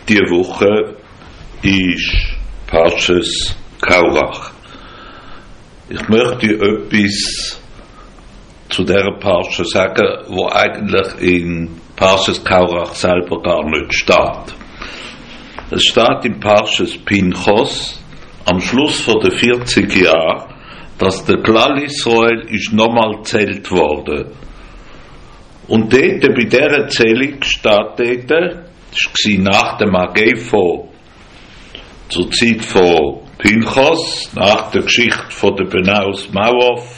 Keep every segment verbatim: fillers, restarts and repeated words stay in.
Diese Woche ist Parshas Kaurach. Ich möchte etwas zu dieser Parsche sagen, wo eigentlich in Parshas Kaurach selber gar nicht steht. Es steht in Parshas Pinchos am Schluss von den vierzig Jahren, dass der Klal Israel ist nochmal gezählt worden. Und dort, bei dieser Zählung steht dort, das war nach dem Agepho, zur Zeit von Pinchos, nach der Geschichte von der Benaus Mawov,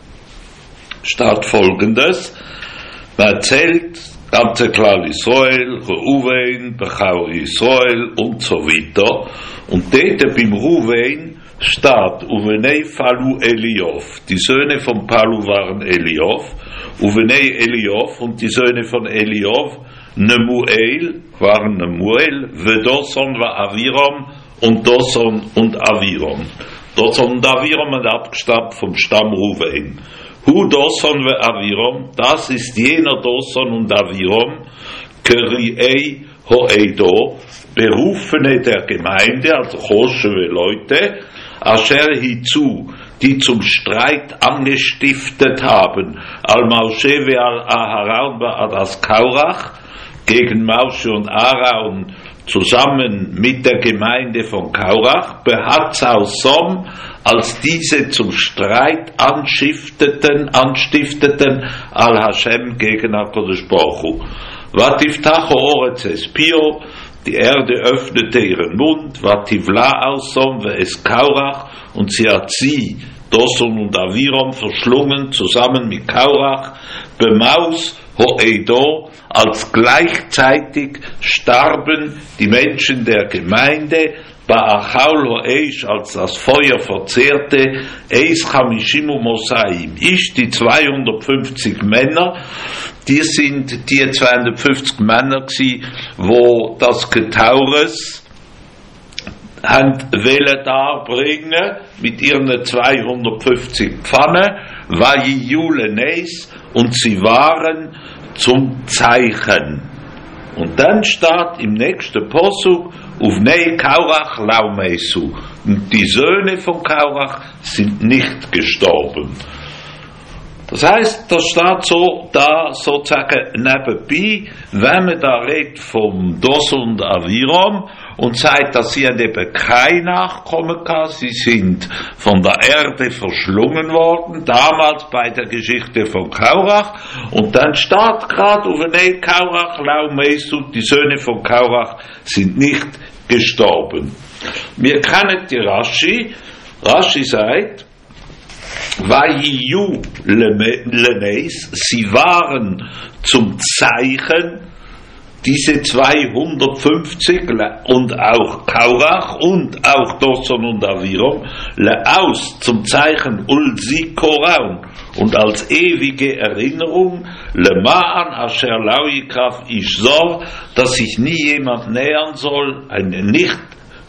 steht Folgendes: Man erzählt ganze Klal Israel, Reuven, Bechor Israel und so weiter. Und dort beim Reuven steht Uvenei Falu Eliov. Die Söhne von Palu waren Eliov. Uvenei Eliov und die Söhne von Eliov Nemuel waren Nemuel, Vedoson war Aviram und Doson und Aviram. Doson und Aviram sind abgestammt vom Stamm Reuven. Hu Doson ve Aviram, das ist jener Doson und Aviram, Keriei Hoedo, Berufene der Gemeinde, also Choschewe Leute, Asher Hizu, die zum Streit angestiftet haben, Al-Moshe ve Al-Aharon ve Adas Kaurach, gegen Moshe und Aaron zusammen mit der Gemeinde von Kaurach, Behatzau Som, als diese zum Streit anstifteten, anstifteten Al-Hashem gegen HaKadosh Baruch Hu. Vatiftacho Oretz Espio, die Erde öffnete ihren Mund, Vativla Ausom ve es Kaurach, und sie hat sie, Doson und Aviram, verschlungen, zusammen mit Kaurach, Bemaus Hoedo, als gleichzeitig starben die Menschen der Gemeinde, Ba'achal Ho'eish, als das Feuer verzehrte, Eis Chamishimu Mosaim, ich, die zweihundertfünfzig Männer, die sind die zweihundertfünfzig Männer gsi, wo das Getaures haben wollen darbringen, mit ihren zweihundertfünfzig Pfannen, Vayijulenes, und sie waren zum Zeichen. Und dann steht im nächsten Posuk, Uvnei Kaurach Laumesu. Und die Söhne von Kaurach sind nicht gestorben. Das heißt, das steht so da sozusagen nebenbei, wenn man da redet vom Doson und Aviram und sagt, dass sie eben kein Nachkommen hatten, sie sind von der Erde verschlungen worden, damals bei der Geschichte von Kaurach, und dann steht gerade, Uvenei Kaurach Laumesu, die Söhne von Kaurach sind nicht gestorben. Wir kennen die Rashi, Rashi sagt, Vayiyu Lenes, sie waren zum Zeichen, diese zweihundertfünfzig und auch Kaurach und auch Doson und Aviram, aus zum Zeichen Ulzikoraun und als ewige Erinnerung, Lema'an Asher Lauikraf Ishzor, dass sich nie jemand nähern soll, eine nicht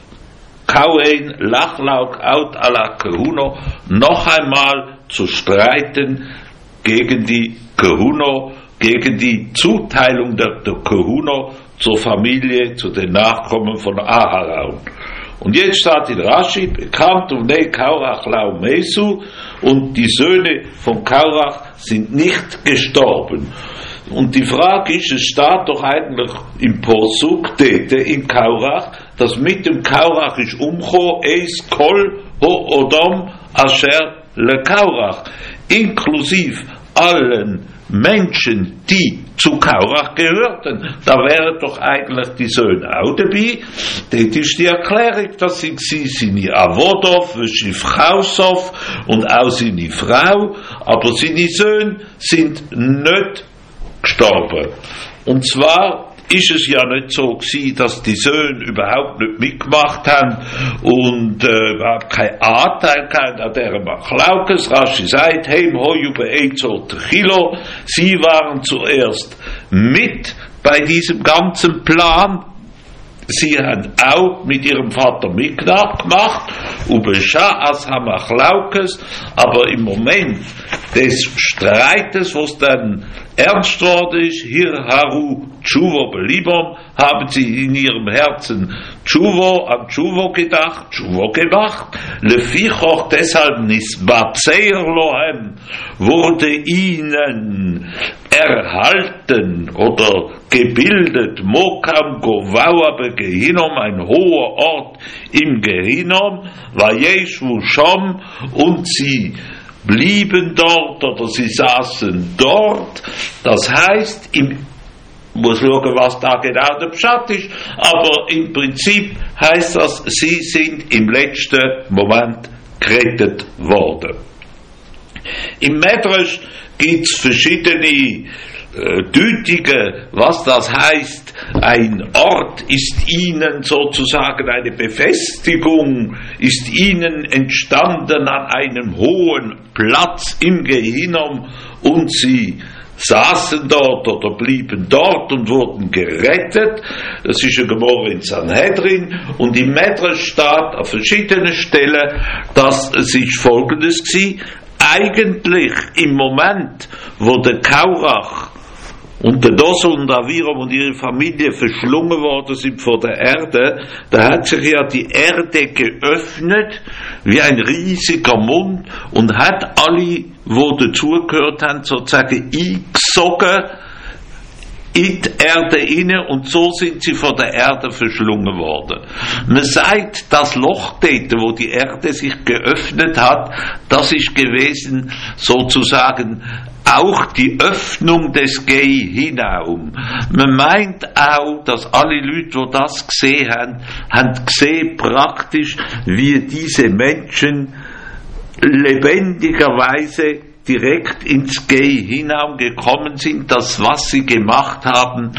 Kauein Lachlauk out ala Kehuno, noch einmal zu streiten gegen die Kehuno, gegen die Zuteilung der, der Kehuno zur Familie, zu den Nachkommen von Aharon. Und jetzt steht in Rashi, bekannt um ne Kaurach lau Mesu, und die Söhne von Kaurach sind nicht gestorben. Und die Frage ist, es steht doch eigentlich im Posuk dort in Kaurach, dass mit dem Kaurach ist umgekommen, Eis Kol Ho Odom Asher Le Kaurach, inklusiv allen Menschen, die zu Kaurach gehörten. Da wären doch eigentlich die Söhne auch dabei. Dort ist die Erklärung, dass sie seine Avodov, Schifchausov und auch seine Frau, aber seine Söhne sind nicht gestorben. Und zwar ist es ja nicht so gewesen, dass die Söhne überhaupt nicht mitgemacht haben und äh, überhaupt keinen Anteil hatten an dieser Machlaukes. Rashi sagt, heim hoju be'ezot chilo, sie waren zuerst mit bei diesem ganzen Plan. Sie haben auch mit ihrem Vater mitgemacht, Ubesha as hamachlaukes, aber im Moment des Streites, was dann ernst worden ist, hier haru Tshuvo belibom, haben sie in ihrem Herzen Tshuvo, an Tshuvo gedacht, Tshuvo gemacht, lefichoch deshalb nisbatzeir lohem, wurde ihnen erhalten oder gebildet, Mokam Govaua begehinom, ein hoher Ort im Gehinom, Vayeshu Shom, und sie blieben dort oder sie saßen dort. Das heißt, ich muss schauen, was da genau der Pshat ist, aber im Prinzip heißt das, sie sind im letzten Moment gerettet worden. Im Medrash gibt es verschiedene äh, Deutungen, was das heißt. Ein Ort ist ihnen sozusagen, eine Befestigung ist ihnen entstanden an einem hohen Platz im Gehinnom, und sie saßen dort oder blieben dort und wurden gerettet. Das ist ein Gemara in Sanhedrin, und im Medrash steht an verschiedenen Stellen, dass es ist Folgendes war: eigentlich im Moment, wo der Kaurach und der Dosso und Aviram und ihre Familie verschlungen worden sind vor der Erde, da hat sich ja die Erde geöffnet wie ein riesiger Mund und hat alle, wo dazugehört haben, sozusagen eingesogen in die Erde inne, und so sind sie von der Erde verschlungen worden. Man sagt, das Loch dort, wo die Erde sich geöffnet hat, das ist gewesen sozusagen auch die Öffnung des Gehinnom. Man meint auch, dass alle Leute, die das gesehen haben, haben gesehen praktisch, wie diese Menschen lebendigerweise direkt ins Gehinnom gekommen sind, dass was sie gemacht haben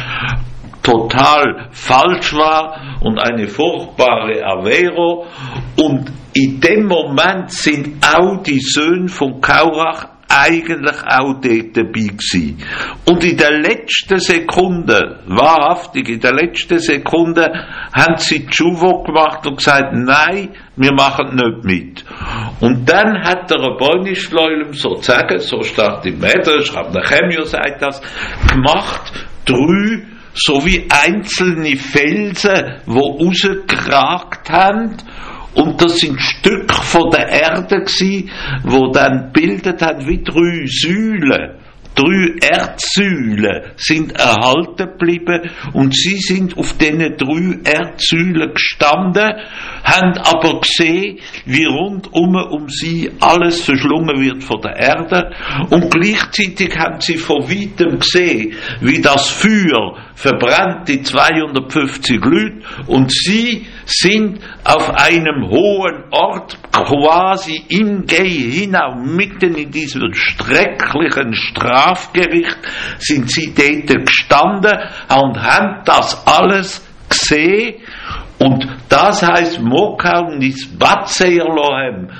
total falsch war und eine furchtbare Avero, und in dem Moment sind auch die Söhne von Kaurach eigentlich auch dort dabei gewesen. Und in der letzten Sekunde, wahrhaftig, in der letzten Sekunde, haben sie Tshuvo gemacht und gesagt, nein, wir machen nicht mit. Und dann hat der Rabbeinu Shloilem sozusagen, so steht im Medrash, Rab Nechemia sagt das, gemacht, drei so wie einzelne Felsen, die rausgeragt haben. Und das sind Stück von der Erde gsi, wo dann bildet hat wie drei Säulen. Drei Erdsäulen sind erhalten geblieben, und sie sind auf diesen drei Erdsäulen gestanden, haben aber gesehen, wie rundum um sie alles verschlungen wird von der Erde, und gleichzeitig haben sie von weitem gesehen, wie das Feuer verbrennt die zweihundertfünfzig Leute, und sie sind auf einem hohen Ort, quasi im Gehinnom, mitten in diesem schrecklichen Strafgericht, sind sie dort gestanden und haben das alles gesehen. Und das heißt, Mokau nisbatzeir lohem,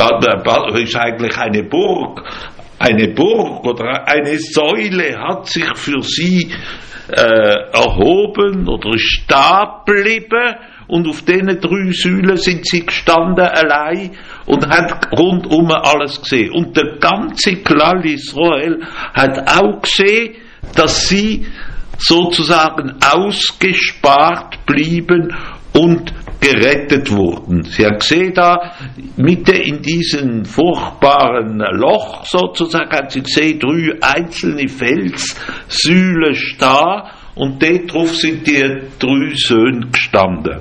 ist eigentlich eine Burg. Eine Burg oder eine Säule hat sich für sie äh, erhoben oder ist da geblieben, und auf diesen drei Säulen sind sie gestanden allein und haben rundum alles gesehen. Und der ganze Klal Israel hat auch gesehen, dass sie sozusagen ausgespart blieben und gerettet wurden. Sie haben gesehen, da mitten in diesem furchtbaren Loch sozusagen, haben sie gesehen, drei einzelne Felssäulen stehen, und dort drauf sind die drei Söhne gestanden.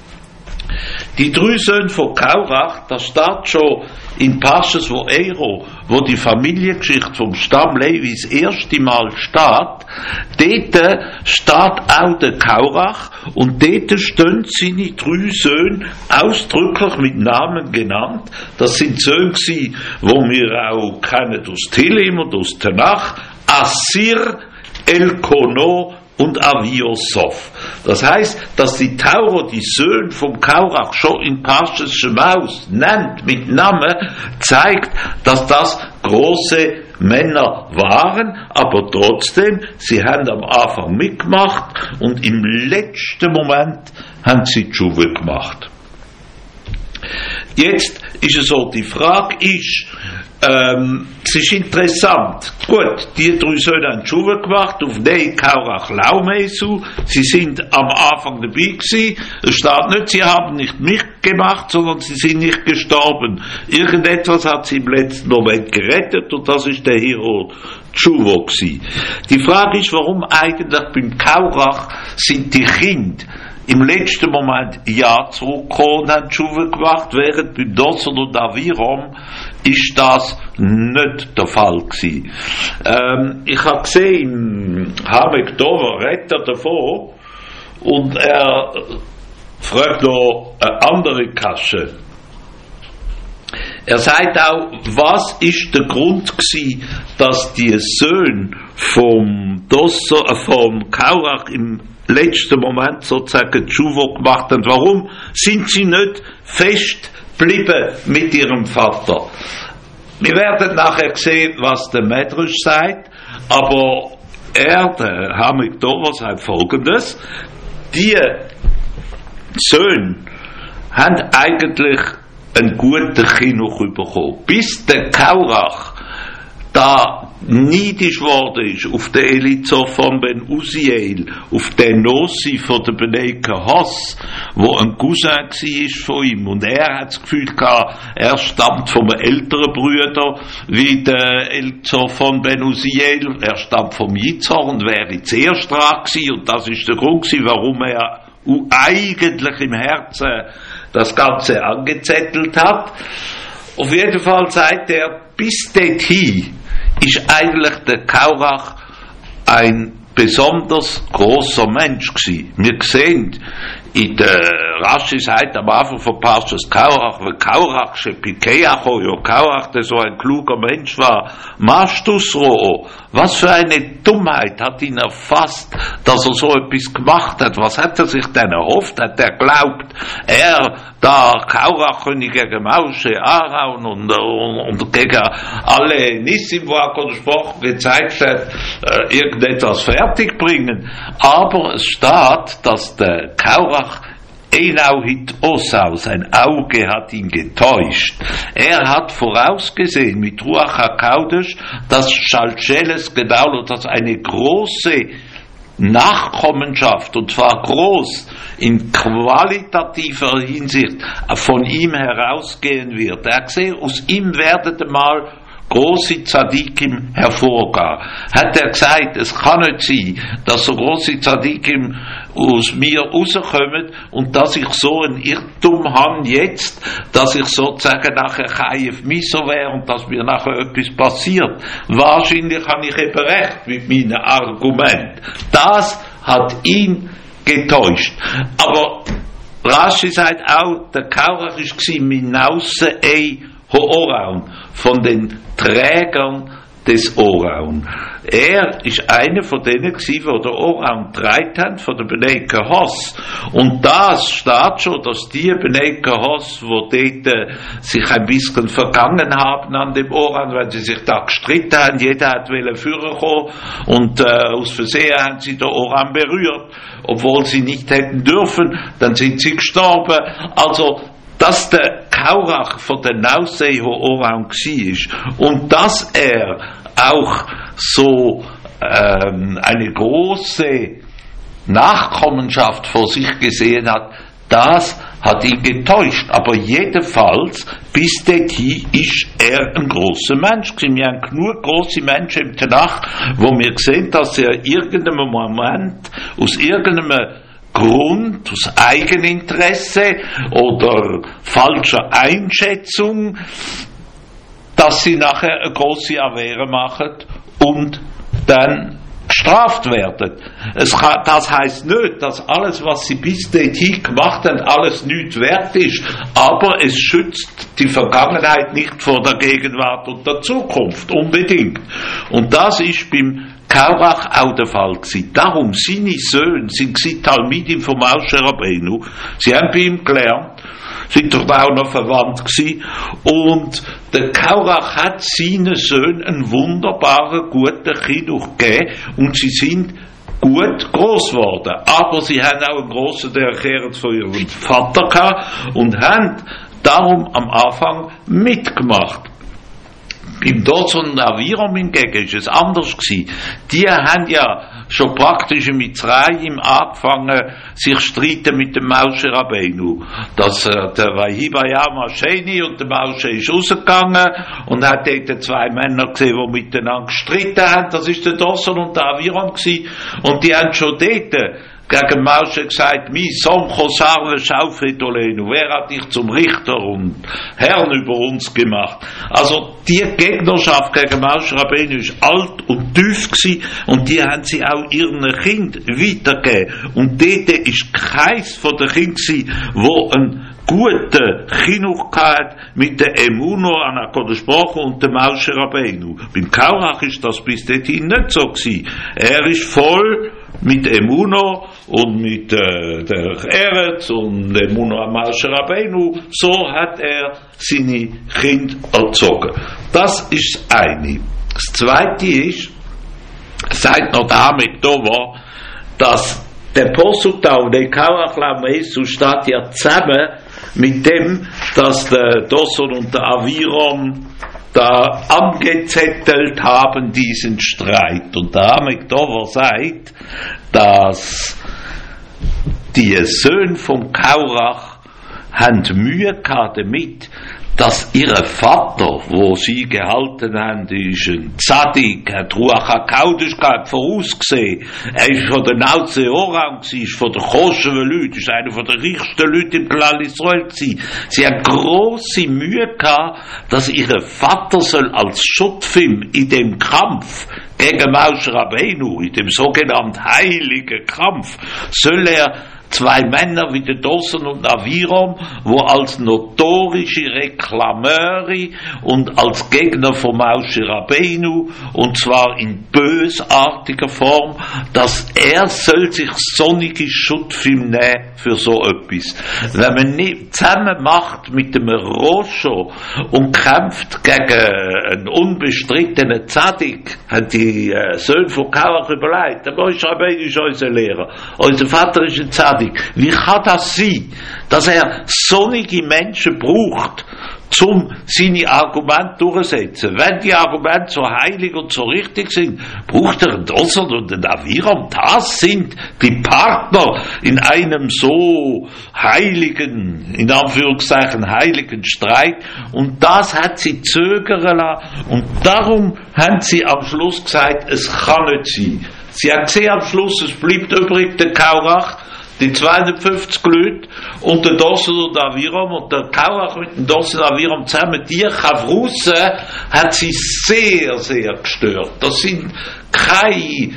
Die drei Söhne von Kaurach, das steht schon in Parshas Vo'ero, wo die Familiengeschichte vom Stamm Levi das erste Mal steht, dort steht auch der Kaurach, und dort stehen seine drei Söhne ausdrücklich mit Namen genannt. Das sind Söhne, die wir auch kennen aus Tehillim und aus Tanach: Assir, Elkono und Aviosoph. Das heißt, dass die Tauro die Söhne vom Kaurach schon in Parshas Shemaus nennt mit Namen, zeigt, dass das große Männer waren, aber trotzdem, sie haben am Anfang mitgemacht und im letzten Moment haben sie Tshuva gemacht. Jetzt ist es so, die Frage ist, ähm, es ist interessant. Gut, die drei Söhne haben die Schule gemacht, auf Nei, Kaurach, Laumesu. Sie sind am Anfang dabei gewesen. Es steht nicht, sie haben nicht mitgemacht, sondern sie sind nicht gestorben. Irgendetwas hat sie im letzten Moment gerettet und das ist der Hero Tshuvo gewesen. Die Frage ist, warum eigentlich beim Kaurach sind die Kinder im letzten Moment ja zurückgekommen und haben Tshuva gemacht, während beim Dosson und Aviram ist das nicht der Fall gewesen. Ähm, ich habe gesehen, Hamek Dover redet er davon und er fragt noch eine andere Kasche. Er sagt auch, was ist der Grund gewesen, dass die Söhne vom Dosson, äh, vom Kaurach im letzten Moment sozusagen Tshuva gemacht haben. Warum sind sie nicht fest geblieben mit ihrem Vater? Wir werden nachher sehen, was der Medrash sagt, aber er, der Hamek Dover, sagt Folgendes: Die Söhne haben eigentlich einen guten Chinuch bekommen, bis der Kaurach da neidisch worden ist auf den Elizur von Ben Uziel, auf den Nossi von der Bnei Kahos, wo ein Cousin war von ihm, und er hat das Gefühl gehabt, er stammt vom älteren Brüder wie der Elizur von Ben Uziel, er stammt vom Yitzhar und wäre zuerst dran gewesen, und das ist der Grund gewesen, warum er eigentlich im Herzen das Ganze angezettelt hat. Auf jeden Fall sagt er, bis dorthin ist eigentlich der Kaurach ein besonders großer Mensch gewesen. Wir sehen in der Rashi sagt am Anfang von Parshas Kaurach, weil Kaurach Shepikeacho, ja Kaurach, der so ein kluger Mensch war, Mashtusro, was für eine Dummheit hat ihn erfasst, dass er so etwas gemacht hat. Was hat er sich denn erhofft? Hat er glaubt, er, da Kaurach könne gegen Moshe, Aaron und, und, und gegen alle Nissim, wo er gesprochen gezeigt hat, äh, irgendetwas fertigbringen. Aber es steht, dass der Kaurach Einau hit Osau, sein Auge hat ihn getäuscht. Er hat vorausgesehen mit Ruach HaKodesh, dass Schalcheles Gedaul, dass eine große Nachkommenschaft, und zwar groß in qualitativer Hinsicht, von ihm herausgehen wird. Er hat gesehen, aus ihm werdet mal große Tzadikim hervorgehen. Hat er gesagt, es kann nicht sein, dass so große Tzadikim aus mir rauskommen und dass ich so ein Irrtum habe jetzt, dass ich sozusagen nachher Chayef Miso wäre und dass mir nachher etwas passiert. Wahrscheinlich habe ich eben recht mit meinem Argument. Das hat ihn getäuscht. Aber Rashi sagt auch, der Kaurach war Minause ei Ho-Oraun, von den Trägern des Oraun. Er ist einer von denen gewesen, die der Oraun getragen haben, von der Bnei Kahos. Und das steht schon, dass die Bnei Kahos, die dort äh, sich ein bisschen vergangen haben an dem Oraun, weil sie sich da gestritten haben, jeder hat wollen führen kommen, und äh, aus Versehen haben sie den Oraun berührt, obwohl sie nicht hätten dürfen, dann sind sie gestorben. Also, dass der Kaurach von der Nausei Ho-Oraun war und dass er auch so ähm, eine große Nachkommenschaft vor sich gesehen hat, das hat ihn getäuscht. Aber jedenfalls, bis dorthin ist er ein großer Mensch gewesen. Wir haben genug große Menschen im Tanach, wo wir sehen, dass er in irgendeinem Moment aus irgendeinem Grund, aus Eigeninteresse oder falscher Einschätzung, dass sie nachher eine große Avere machen und dann gestraft werden. Es kann, das heisst nicht, dass alles, was sie bis dorthin gemacht haben, alles nichts wert ist, aber es schützt die Vergangenheit nicht vor der Gegenwart und der Zukunft, unbedingt. Und das ist beim Kaurach auch der Fall gewesen. Darum, seine Söhne sind sie Talmidim vom Moshe Rabbeinu. Sie haben bei ihm gelernt, sind dort auch noch verwandt gewesen. Und der Kaurach hat seinen Söhnen einen wunderbaren, guten Chinuch gegeben und sie sind gut groß geworden. Aber sie haben auch einen grossen, der erklärt von ihrem Vater gehabt und haben darum am Anfang mitgemacht. Beim Doson und Aviram hingegen ist es anders gewesen. Die haben ja schon praktisch in Mitzrayim angefangen, sich streiten mit dem Moshe Rabbeinu. Das, äh, der Vahibayam Hasheni und der Moshe ist rausgegangen und hat dort zwei Männer gesehen, die miteinander gestritten haben. Das ist der Doson und der Aviram gewesen. Und die haben schon dort gegen Moshe gesagt, mi somcho sarve schaufetolenu, wer hat dich zum Richter und Herrn über uns gemacht? Also die Gegnerschaft gegen Moshe Rabbeinu ist alt und tief gewesen und die haben sie auch ihren Kind weitergegeben. Und dort ist keins von den Kindern gewesen, wo ein gute Chinuch gehabt mit der Emuno an HaKadosh Baruch Hu und dem Moshe Rabbeinu. Beim Kaurach ist das bis dorthin nicht so gewesen. Er ist voll mit Emuno und mit äh, der Eretz und Emuno an Moshe Rabbeinu. So hat er seine Kinder erzogen. Das ist das eine. Das zweite ist, seit noch damit da war, dass der Posuk da und der Kaurach Lamesu steht ja zusammen mit dem, dass der Doson und der Aviram da angezettelt haben, diesen Streit. Und der Hamekdover sagt, dass die Söhne vom Kaurach haben Mühe gehabt damit, dass ihre Vater, wo sie gehalten haben, ist ein Zadik, hat Ruach HaKodesh gehabt, vorausgesehen. Er ist von der Nauze Oram gewesen, ist von der Choschewe Leute, ist einer von der reichsten Leute im Klal Israel gewesen. Sie haben grosse Mühe gehabt, dass ihre Vater soll als Schutfim in dem Kampf gegen Moshe Rabbeinu, in dem sogenannten heiligen Kampf, soll er zwei Männer wie der Doson und Aviram, wo als notorische Reklameure und als Gegner von Moshe Rabbeinu, und zwar in bösartiger Form, dass er soll sich sonnige Schutfim nehmen für so etwas. Wenn man nicht zusammen macht mit dem Rosho und kämpft gegen einen unbestrittenen Zadik, haben die äh, Söhne von Kaurach überlegt, der Moshe Rabbeinu ist unser Lehrer, unser Vater ist ein Zadik. Wie kann das sein, dass er sonnige Menschen braucht, um seine Argumente durchzusetzen? Wenn die Argumente so heilig und so richtig sind, braucht er einen Doson und einen Aviram. Das sind die Partner in einem so heiligen, in Anführungszeichen heiligen Streit. Und das hat sie zögern lassen. Und darum haben sie am Schluss gesagt, es kann nicht sein. Sie haben gesehen am Schluss, es bleibt übrig der Kaurach, die zweihundertfünfzig Leute und der Doson und Aviram und der Kaurach mit dem Doson und Aviram zusammen, die Chavrusse hat sie sehr, sehr gestört. Das sind keine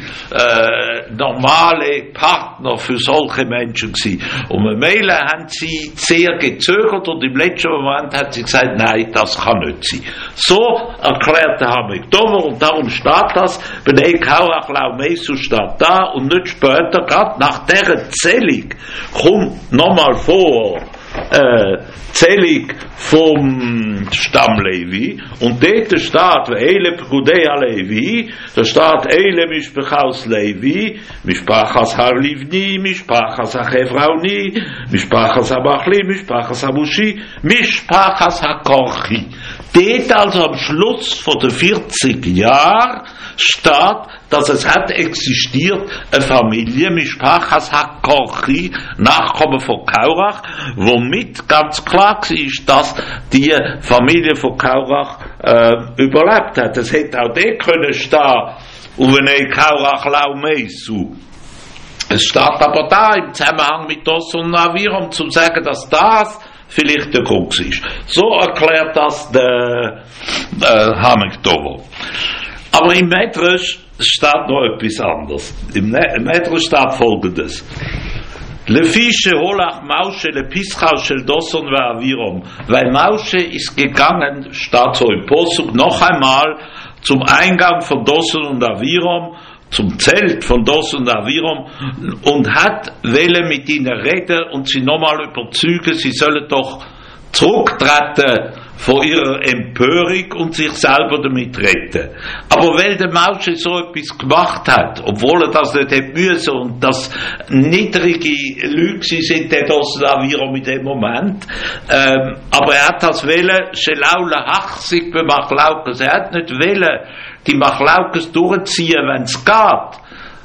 äh, normale Partner für solche Menschen gewesen. Und im Meile haben sie sehr gezögert und im letzten Moment hat sie gesagt, nein, das kann nicht sein. So erklärte Hamekdover und darum steht das, bei der Kaurach Laumesu steht da und nicht später, gerade nach dieser Zählung, kommt nochmal vor, äh, Zählung vom Stamm Levi und dort steht Eile Pekudea Levi, da steht Eile Mishpachas Levi, Mishpachas Harlivni, Mishpachas Hachevrauni, Mishpachas Habachli, Mishpachas Habushi, Mishpachas Hakorchi. Dort also am Schluss von den vierzig Jahren steht, dass es hat existiert eine Familie, Mishpachas Hakorchi, Nachkommen von Kaurach, womit ganz klar war, dass die Familie von Kaurach äh, überlebt hat. Es hätte auch der können stehen, und wenn Kaurach Laumesu. Es steht aber da im Zusammenhang mit Doson und Aviram, um zu sagen, dass das vielleicht der Grund ist. So erklärt das der äh, Hamekdover. Aber im Medrash steht noch etwas anderes. Im Medrash steht Folgendes. Lefische Holach Moshe le Pischal shel Doson ve Aviram. Weil Moshe ist gegangen, steht so im Posuk, noch einmal zum Eingang von Doson und Aviram, zum Zelt von Doson und Aviram, und hat wollen mit ihnen reden und sie nochmal überzeugen, sie sollen doch zurücktreten von ihrer Empörung und sich selber damit retten. Aber weil der Mauschel so etwas gemacht hat, obwohl er das nicht hätte müssen und das niedrige Lüge sind, der das da wieder mit dem Moment, ähm, aber er hat das Welle, Schelaule Hachsig bei Machlaukes, er hat nicht Welle, die Machlaukes durchziehen, wenn es geht.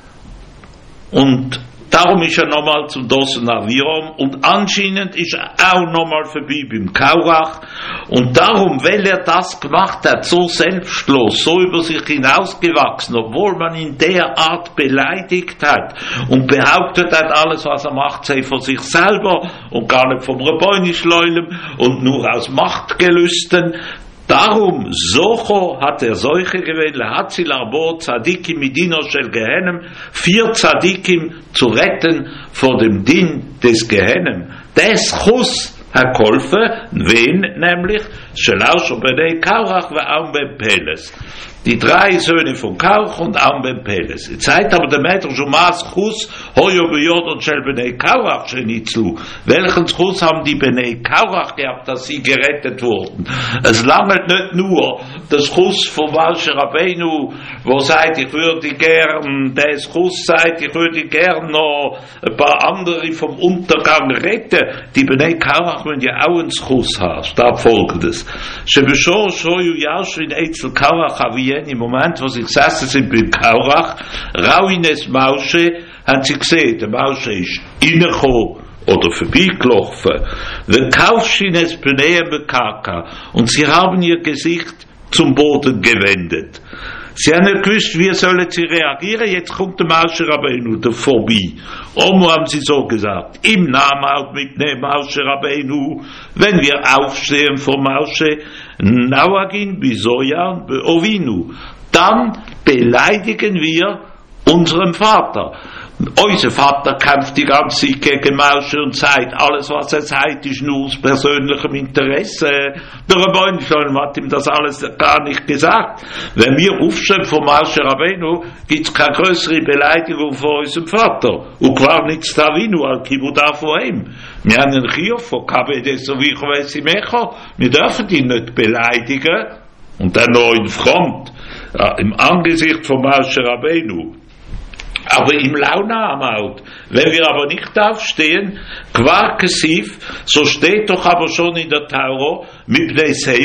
Und darum ist er nochmal zum Dossen Avirom und anscheinend ist er auch nochmal vorbei beim Kaurach und darum, weil er das gemacht hat, so selbstlos, so über sich hinausgewachsen, obwohl man ihn derart beleidigt hat und behauptet hat, alles was er macht, sei von sich selber und gar nicht vom Rebbeinischleulem und nur aus Machtgelüsten. Darum, Socho hat er solche gewählt, hat sie Larbor Tzadikim Midino Shel Gehenem, vier Tzadikim zu retten vor dem Din des Gehenem. Des Chus hat geholfen, wen nämlich? Shelausho Benei Kaurach ve Aum ben Peles. Die drei Söhne von Kauch und Aum ben Peles. Die Zeit aber der Meter Shumas Chus, Hoyo Beyod und Shel Benei Kaurach Shenitzlu. Welchen Chus haben die Benei Kaurach gehabt, dass sie gerettet wurden? Es langt nicht nur das Chus von Moshe Rabbeinu, wo sagt, ich würde gern, der Chus sagt, ich würde gern noch ein paar andere vom Untergang retten. Die Benei Kaurach wollen ja auch einen Chus haben. Statt folgendes. Shebeshor Shoyu Yashrin Eitzel Kaurach Avien, im Moment, wo sie gesessen sind beim Kaurach, Rauines Moshe, haben sie gesehen, der Moshe ist reingekommen oder vorbeigelaufen. Der Kaufschines Pneum Bekaka, und sie haben ihr Gesicht zum Boden gewendet. Sie haben nicht gewusst, wie sollen sie reagieren, jetzt kommt der Moshe Rabbeinu da vorbei. Omo haben sie so gesagt, im Namen auch mit dem Moshe Rabbeinu, wenn wir aufstehen vor Moshe, Nauagin, Bisoyan, Ovinu, dann beleidigen wir unseren Vater. Unser Vater kämpft die ganze Zeit gegen Moshe und sagt, alles was er sagt, ist nur aus persönlichem Interesse. Der Rebbeinu hat ihm das alles gar nicht gesagt. Wenn wir aufstehen von Moshe Rabbeinu, gibt es keine größere Beleidigung von unserem Vater. Und klar nichts Tavinu, al-Kibuda von ihm. Wir haben einen Chiyuv von K B D, so wie ich weiß, im Echo. Wir dürfen ihn nicht beleidigen. Und dann noch in Front, äh, im Angesicht von Moshe Rabbeinu. Aber im Launamaut, wenn wir aber nicht aufstehen, Quarkesiv, so steht doch aber schon in der Tauro, mit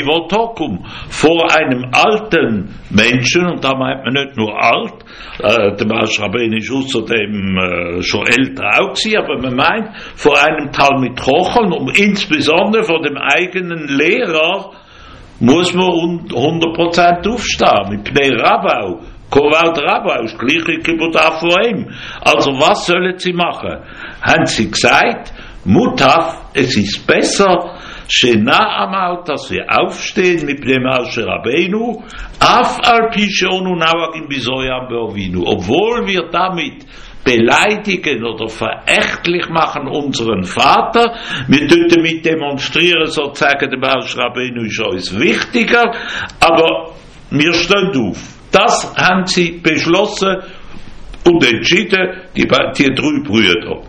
Tokum, vor einem alten Menschen, und da meint man nicht nur alt, äh, der Moshe Rabbeinu ist außerdem äh, schon älter auch gewesen, aber man meint vor einem Talmid Chochem und insbesondere vor dem eigenen Lehrer muss man hundert Prozent aufstehen, mit Pnei Rabau. Kovaut Rabau, das gleiche Kibbutz vor ihm. Also was sollen sie machen? Haben sie gesagt, Mutaf, es ist besser, Shena Amaut, dass wir aufstehen mit dem Moshe Rabbeinu, Af al Pishonu Nawagim Bisoyam Beovinu, obwohl wir damit beleidigen oder verächtlich machen unseren Vater, wir tun damit demonstrieren, sozusagen, der Moshe Rabbeinu ist uns wichtiger, aber wir stehen auf. Das haben sie beschlossen und entschieden, die, die drei Brüder.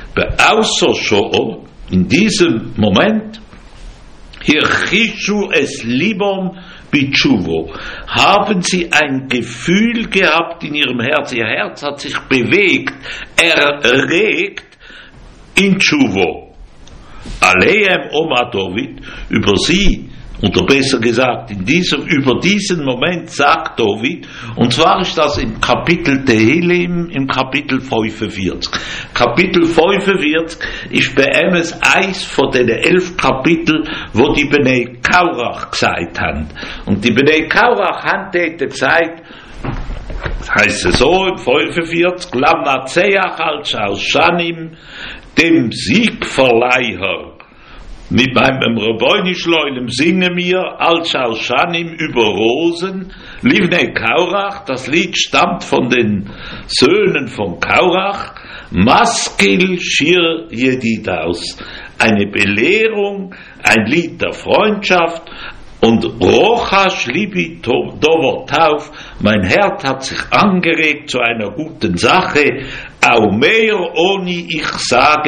Außer schon in diesem Moment, hier Chishu es Libom Bitschuvo, haben sie ein Gefühl gehabt in ihrem Herz. Ihr Herz hat sich bewegt, erregt in Tschuvo. Aleem Oma David, über sie, oder besser gesagt, in diesem, über diesen Moment sagt David, und zwar ist das im Kapitel Tehillim, im Kapitel fünfundvierzig. Kapitel fünfundvierzig ist bei ihm eins von den elf Kapiteln, wo die Bnei Kaurach gesagt haben. Und die Bnei Kaurach haben dort gesagt, das heisst es so im fünfundvierzig, Lamnatseach al Shanim, dem Siegverleiher. Mit meinem Rebbeinischleulem singen wir Al-Shaushanim über Rosen, Livnei Kaurach, das Lied stammt von den Söhnen von Kaurach, Maskil Shir Yedidaus, eine Belehrung, ein Lied der Freundschaft, und Rochash Libi Dovotauf, mein Herz hat sich angeregt zu einer guten Sache, Aumeir Oni, ich sage,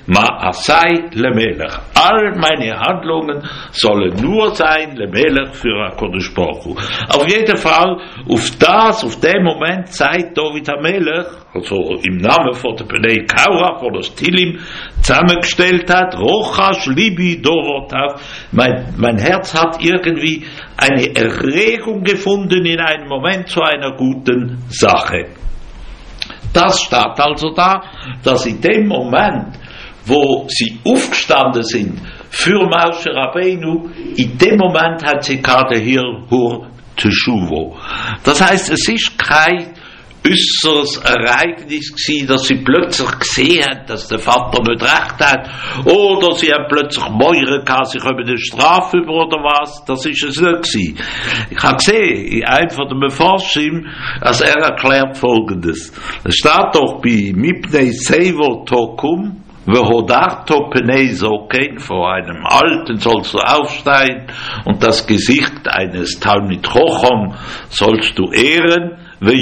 ma'asai lemelech. All meine Handlungen sollen nur sein lemelech für HaKadosh Baruch Hu. Auf jeden Fall, auf das, auf den Moment zeigt David HaMelech, also im Namen von der Bnei Korach, wo das Tilim zusammengestellt hat, Rochash libi dovotav, mein, mein Herz hat irgendwie eine Erregung gefunden in einem Moment zu einer guten Sache. Das steht also da, dass in dem Moment, wo sie aufgestanden sind für Moshe Rabbeinu, in dem Moment hat sie gerade hier Hur Teshuvo. Das heißt, es ist kein äußeres Ereignis gewesen, dass sie plötzlich gesehen hat, dass der Vater nicht recht hat, oder sie haben plötzlich Meure gehabt, sie kommen eine Strafe über oder was. Das ist es nicht gewesen. Ich habe gesehen, in einem von den Mefarshim, als er erklärt Folgendes. Es steht doch bei Mipnei Sevo Tokum, Vehodarto Penei Soken, vor einem Alten sollst du aufstehen und das Gesicht eines Talmid Chacham sollst du ehren,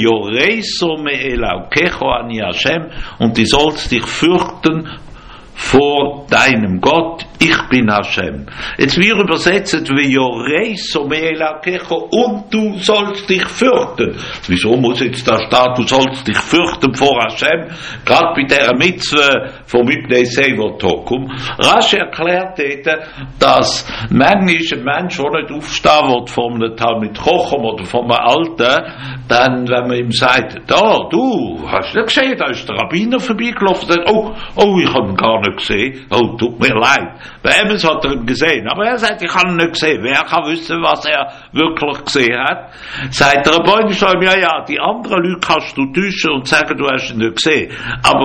und du sollst dich fürchten vor deinem Gott, ich bin Hashem. Jetzt wir übersetzen, und du sollst dich fürchten. Wieso muss jetzt da stehen, du sollst dich fürchten vor Hashem? Gerade bei dieser Mitzvah von Mipnei Sevo Tokum. Rashi erklärt dort, dass manchmal ein Mensch, der nicht aufstehen wird von einem Talmid Chacham oder von einem Alten, dann, wenn man ihm sagt, da, du, hast du nicht gesehen, da ist der Rabbiner vorbeigelaufen, sagt, oh, oh, ich habe ihn gar nicht gesehen, oh, tut mir leid. Bei Emmes hat er ihn gesehen, aber er sagt, ich habe ihn nicht gesehen. Wer kann wissen, was er wirklich gesehen hat? Sagt der Rebbeinu Shalom, ja, ja, die anderen Leute kannst du täuschen und sagen, du hast ihn nicht gesehen. Aber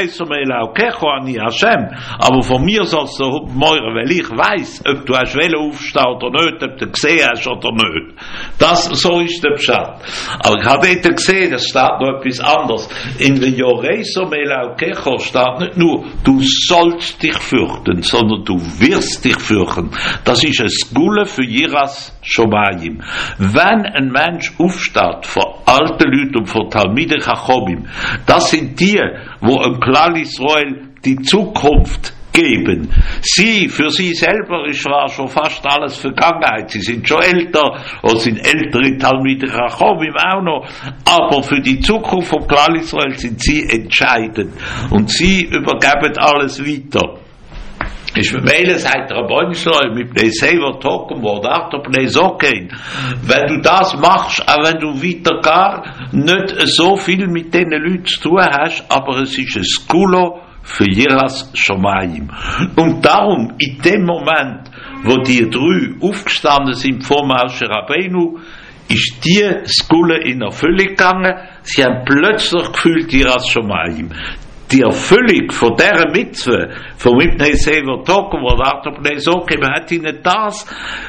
aber von mir sollst du morgen, weil ich weiss, ob du hast wollen aufstehen oder nicht, ob du gesehen hast oder nicht. Das, so ist der Pshat. Aber ich habe dort gesehen, es steht noch etwas anderes. In der Yoresom Elaukecho steht nicht nur, du sollst dich fürchten, sondern du wirst dich fürchten. Das ist ein Skule für Yiras Shomayim. Wenn ein Mensch aufsteht vor alten Leuten und vor Talmidei Chachomim, das sind die, wo im Klal Israel die Zukunft geben. Sie, für sie selber ist zwar schon fast alles Vergangenheit. Sie sind schon älter, oder sind ältere Talmidei Chachomim auch noch, aber für die Zukunft von Klal Israel sind sie entscheidend. Und sie übergeben alles weiter. Ich vermehle, sagt der Rebbeinu Shalom, mit Bnei Sevo Tokum, wo dacht ob Bnei Soken. Wenn du das machst, auch wenn du weiter gar nicht so viel mit diesen Leuten zu tun hast, aber es ist ein Skulo für Yiras Shomayim. Und darum, in dem Moment, wo die drei aufgestanden sind vor Moshe Rabbeinu, ist die Skule in Erfüllung gegangen. Sie haben plötzlich gefühlt Yiras Shomayim. Die Erfüllung von dieser Mitzvah, von Mipnei Sevo Tokum, wo der Bnei Soken, hat ihnen das,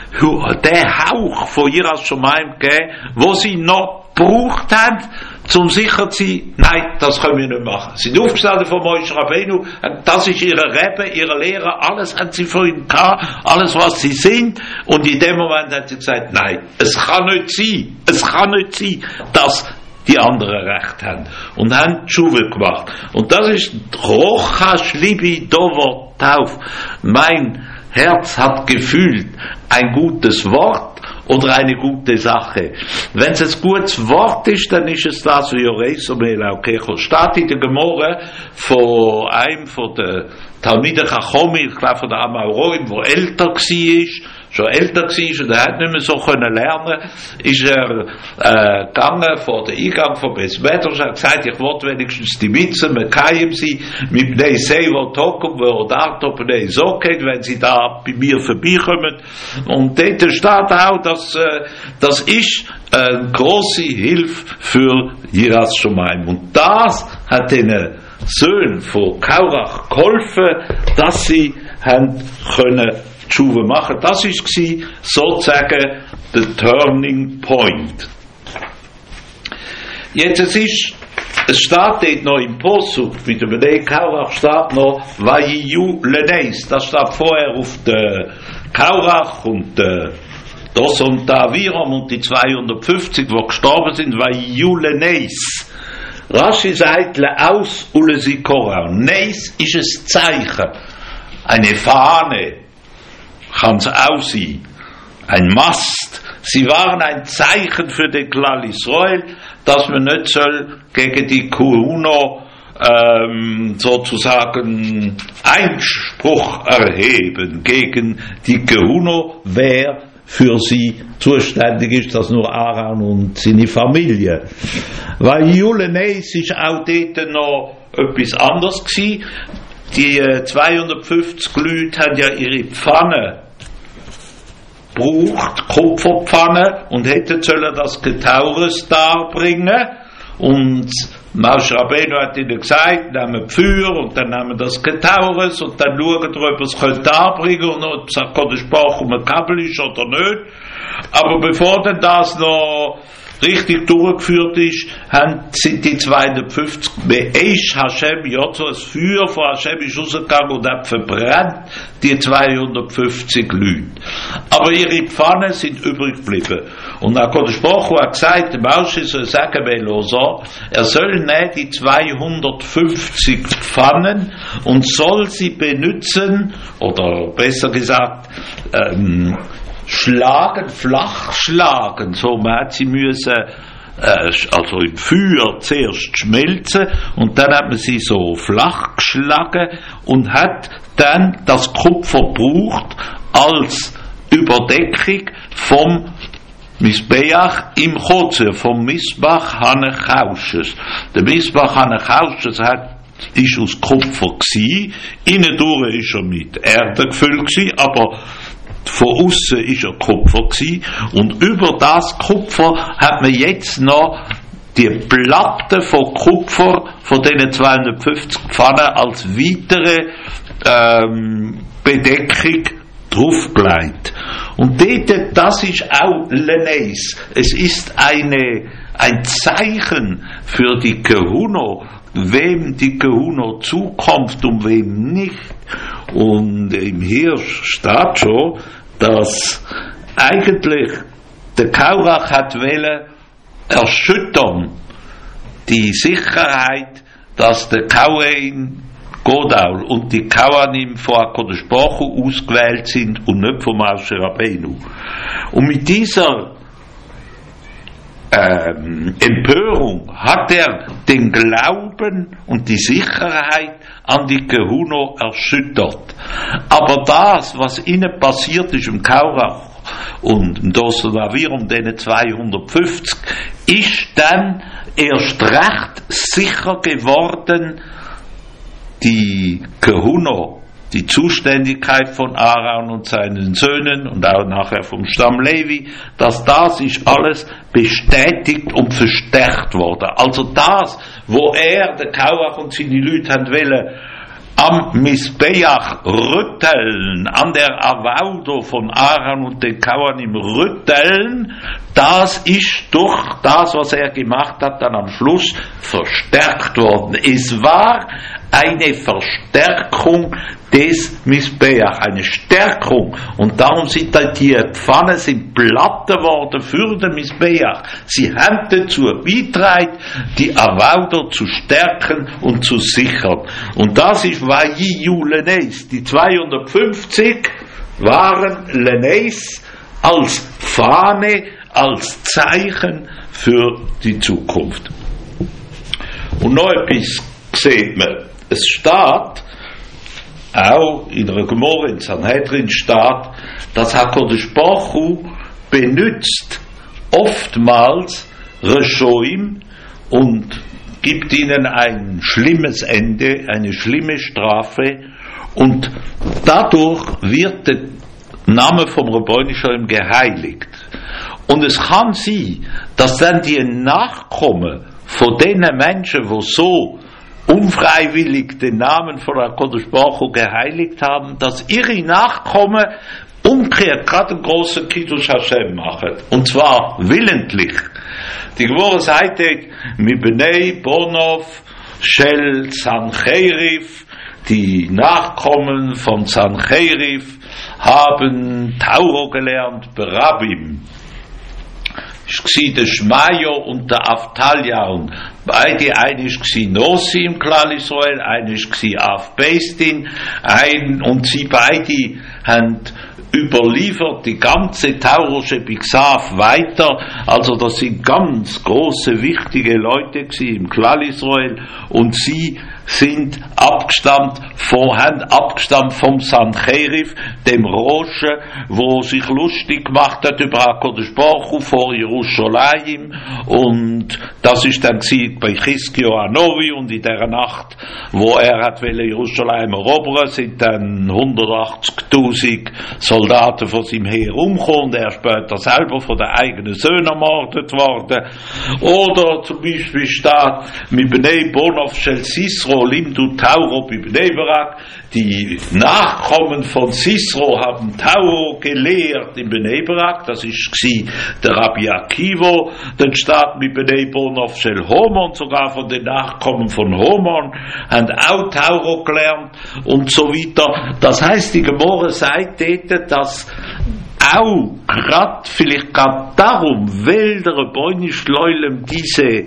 den Hauch von Yiras Shomayim gegeben, wo sie noch gebraucht haben, um sicher zu sein, nein, das können wir nicht machen. Sie sind aufgestanden von Moshe Rabbeinu, das ist ihre Rebbe, ihre Lehre, alles haben sie von ihm gehabt, alles was sie sind, und in dem Moment hat sie gesagt, nein, es kann nicht sein, es kann nicht sein, dass die anderen Recht haben. Und haben Tshuve gemacht. Und das ist Rochash libi dover tauf. Mein Herz hat gefühlt ein gutes Wort oder eine gute Sache. Wenn es ein gutes Wort ist, dann ist es das, wie Yoresom Elaukecho. Steht in der Gemorre von einem von den Talmidei Chachomim, ich glaube von der Amauroim, der älter war, schon älter war und er hat nicht mehr so können lernen, ist er äh, gegangen vor den Eingang von Besmedrash und hat gesagt, ich wollte wenigstens die Mitzvah mit Kayim sein, mit Bnei Sevo Tokum, wo dort ob Bnei Soken, wenn sie da bei mir vorbeikommen. Und dort steht auch, dass äh, das ist eine grosse Hilfe für Yiras Shomayim. Und das hat den Söhnen von Korach geholfen, dass sie haben können Tshuve machen. Das war sozusagen der Turning Point. Jetzt es ist, es steht dort noch im Posuk, mit dem Bnei Korach steht noch Vayiyu Leneis. Das steht vorher auf der Korach und der Das und der Aviram und die zweihundertfünfzig, die gestorben sind, Vayiyu Leneis. Rashi sagt, Le'aus ulezikoran. Neis ist ein Zeichen. Eine Fahne kann es auch sein. Ein Mast. Sie waren ein Zeichen für den Klal Israel, dass man nicht soll gegen die Kuhuno ähm, sozusagen Einspruch erheben gegen die Kuhuno, wer für sie zuständig ist, das nur Aaron und seine Familie. Weil Juleneis ist auch dort noch etwas anderes gewesen. Die äh, zweihundertfünfzig Leute haben ja ihre Pfanne braucht, Kupferpfanne, und hätten sollen das Getaures darbringen. Und Moshe Rabbeinu hat ihnen gesagt, nehmen Feuer und dann nehmen das Getaures und dann schauen wir, ob es darbringen können und ob es eine Sprache um ein Kabel ist oder nicht. Aber bevor denn das noch richtig durchgeführt ist, haben, sind die zweihundertfünfzig Be'esh Hashem, ja, so ein Feuer von Hashem ist rausgegangen und hat verbrannt die zweihundertfünfzig Leute. Aber ihre Pfannen sind übrig geblieben. Und dann hat der Sprache hat gesagt, der Moshe soll sagen, er soll nehmen die zweihundertfünfzig Pfannen und soll sie benutzen, oder besser gesagt, ähm, schlagen, flach schlagen, so man hat sie müssen, äh, also im Feuer zuerst schmelzen und dann hat man sie so flach geschlagen und hat dann das Kupfer gebraucht als Überdeckung vom Misbeach im Chotzer, vom Misbach Hanechausches. Der Misbach Hanechausches hat ist aus Kupfer gsi, innen durch ist er mit Erde gefüllt gsi, aber von außen ist er Kupfer gsi, und über das Kupfer hat man jetzt noch die Platte von Kupfer von diesen zweihundertfünfzig Pfannen als weitere ähm, Bedeckung draufgelegt. Und dort, das ist auch Leneis. Es ist eine, ein Zeichen für die Kehuno, wem die Kehuno zukommt und wem nicht. Und im Hirsch steht schon, dass eigentlich der Kaurach hat wollen erschüttern die Sicherheit, dass der Kohen Godaul und die Kohanim von HaKadosh Baruch Hu ausgewählt sind und nicht von Moshe Rabbeinu. Und mit dieser ähm, Empörung hat er den Glauben und die Sicherheit an die Kehuno erschüttert. Aber das, was ihnen passiert ist im Kaurach und im Dosen Avirum, denen zweihundertfünfzig, ist dann erst recht sicher geworden, die Kehuno, die Zuständigkeit von Aaron und seinen Söhnen und auch nachher vom Stamm Levi, dass das ist alles bestätigt und verstärkt worden. Also das, wo er, der Kaurach und seine Leute haben wollen, am Misbeach rütteln, an der Avaudo von Aaron und den Kohanim rütteln, das ist durch das, was er gemacht hat, dann am Schluss verstärkt worden. Es war eine Verstärkung des Misbeach, eine Stärkung, und darum sind da die Pfannen sind Platten worden für den Misbeach. Sie haben dazu beigetragen, die Avaudo zu stärken und zu sichern. Und das ist Vayiyu Leneis. Die zweihundertfünfzig waren Leneis als Fahne, als Zeichen für die Zukunft. Und noch etwas sieht man. Es steht, auch in der Gemorre in Sanhedrin steht, dass HaKadosh Baruch Hu benutzt oftmals Reshoim und gibt ihnen ein schlimmes Ende, eine schlimme Strafe, und dadurch wird der Name vom Rebbeinu Shalom geheiligt. Und es kann sein, dass dann die Nachkommen von den Menschen, die so unfreiwillig den Namen von HaKadosh Baruch Hu geheiligt haben, dass ihre Nachkommen umkehrt gerade einen großen Kiddush Hashem machen. Und zwar willentlich. Die Gemara sagt, Mibnei Bonov Shel Sancherif, die Nachkommen von Sancherif haben Tauro gelernt, Berabim. war der Schmajo und der Avtalja. Und beide, eine war Nossi im Klal Israel, eine war Av Beistin, ein, und sie beide haben überliefert die ganze Taurische Bixaf weiter. Also das sind ganz große, wichtige Leute im Klal Israel, und sie sind abgestammt von, haben abgestammt vom Sancherif, dem Roche, wo sich lustig gemacht hat über HaKadosh Baruch Hu vor Jerusalem, und das ist dann bei Chizkio Anovi, und in der Nacht, wo er hat wollte Jerusalem erobern, sind dann hundertachtzigtausend Soldaten von seinem Heer umgekommen, und er später selber von den eigenen Söhnen ermordet worden. Oder zum Beispiel steht mit Bnei Bonov Shel Sisro Limdu Tauro Bnei Barak, die Nachkommen von Sisro haben Tauro gelehrt in Bnei Barak, das ist der Rabbi Akivo. Dann steht mit Bnei Bonov Shel Homon, sogar von den Nachkommen von Homon, haben auch Tauro gelernt und so weiter. Das heißt, die Gemorre sagt dort, dass auch gerade, vielleicht gerade darum, weil der Rebbeinu Shloilem diese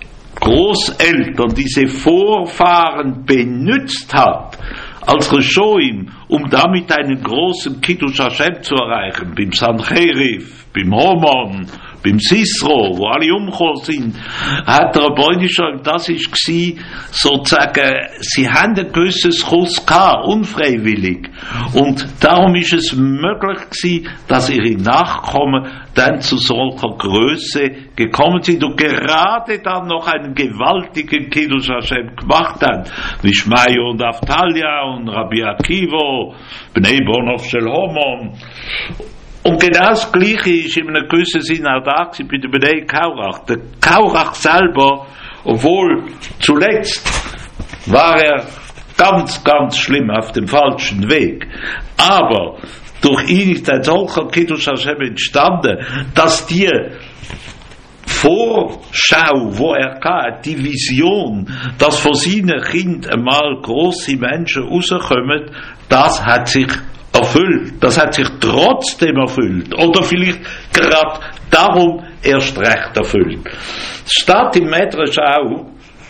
Großeltern, diese Vorfahren benutzt hat als Reshoim, um damit einen großen Kiddush Hashem zu erreichen, beim Sancherif, beim Homon, beim Sisro, wo alle umgekommen sind, hat der Rebbeinu schon, das ist gsi, sozusagen, sie haben ein gewisses Chus gehabt, unfreiwillig. Und darum ist es möglich gewesen, dass ihre Nachkommen dann zu solcher Größe gekommen sind und gerade dann noch einen gewaltigen Kiddush Hashem gemacht haben, wie Shmayo und Avtalja und Rabbi Akivo, Bnei Bonov Shel Homon. Und genau das Gleiche ist in einem gewissen Sinn auch da bei der Bnei Kaurach. Der Kaurach selber, obwohl zuletzt war er ganz, ganz schlimm auf dem falschen Weg, aber durch ihn ist ein solcher Kiddush Hashem entstanden, dass die Vorschau, wo er hatte, die Vision, dass von seinen Kindern einmal grosse Menschen rauskommen, das hat sich erfüllt. Das hat sich trotzdem erfüllt. Oder vielleicht gerade darum erst recht erfüllt. Es steht im Medrash auch,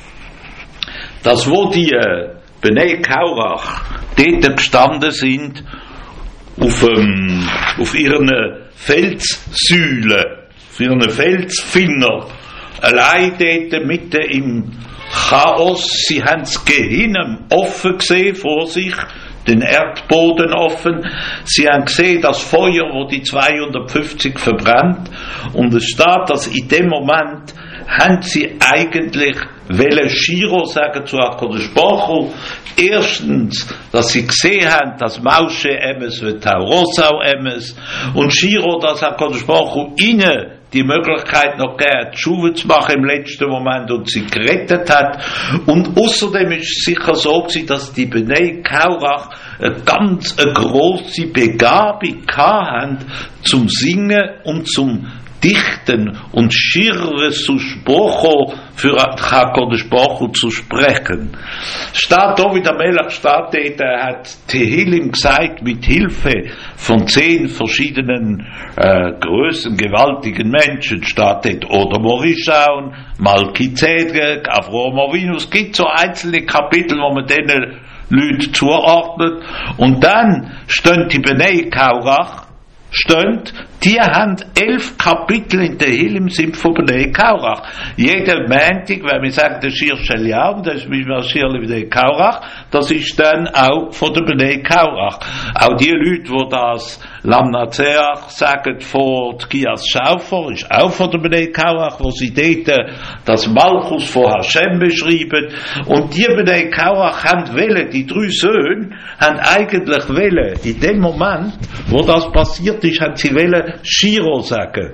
dass wo die äh, Bnei Kaurach dort gestanden sind, auf, ähm, auf ihren Felssäulen, auf ihren Felsfinger, allein dort mitten im Chaos, sie haben das Gehirn offen gesehen vor sich, den Erdboden offen. Sie haben gesehen, das Feuer, wo die zweihundertfünfzig verbrennt. Und es steht, dass in dem Moment haben sie eigentlich wollen Shiro sagen zu HaKadosh Baruch Hu. Erstens, dass sie gesehen haben, dass Moshe emes wird Taurosau emes, und Shiro, dass HaKadosh Baruch Hu ihnen die Möglichkeit noch gegeben, Tshuva zu machen im letzten Moment und sie gerettet hat. Und außerdem ist es sicher so gewesen, dass die Bnei Kaurach eine ganz eine grosse Begabung hatten zum Singen und zum Dichten und Shirre zu Sprocho für HaKadosh Baruch Hu zu sprechen. Steht da, wie der Melech steht, er hat Tehillim gesagt, mit Hilfe von zehn verschiedenen äh, Größen, gewaltigen Menschen, steht dort Oder Morishaun, Malkizedek, Avraham Avinu. Es gibt so einzelne Kapitel, wo man denen Leute zuordnet. Und dann stehen die Bnei Kaurach, stimmt, die haben elf Kapitel in der Tehillim sind von Bnei Kaurach. Jeden Montag, wenn wir sagen, der Shir Shel Yom, das ist mit Shir Bnei Kaurach, das ist dann auch von der Bnei Kaurach. Auch die Leute, die das Lam Natseach sagen vor Tkias Schaufer, ist auch von der Bnei Kaurach, wo sie dort das Malchus von Hashem beschreiben. Und die Bnei Kaurach haben wollen, die drei Söhne, haben eigentlich wollen, in dem Moment, wo das passiert ist, haben sie wollen Shiro sagen.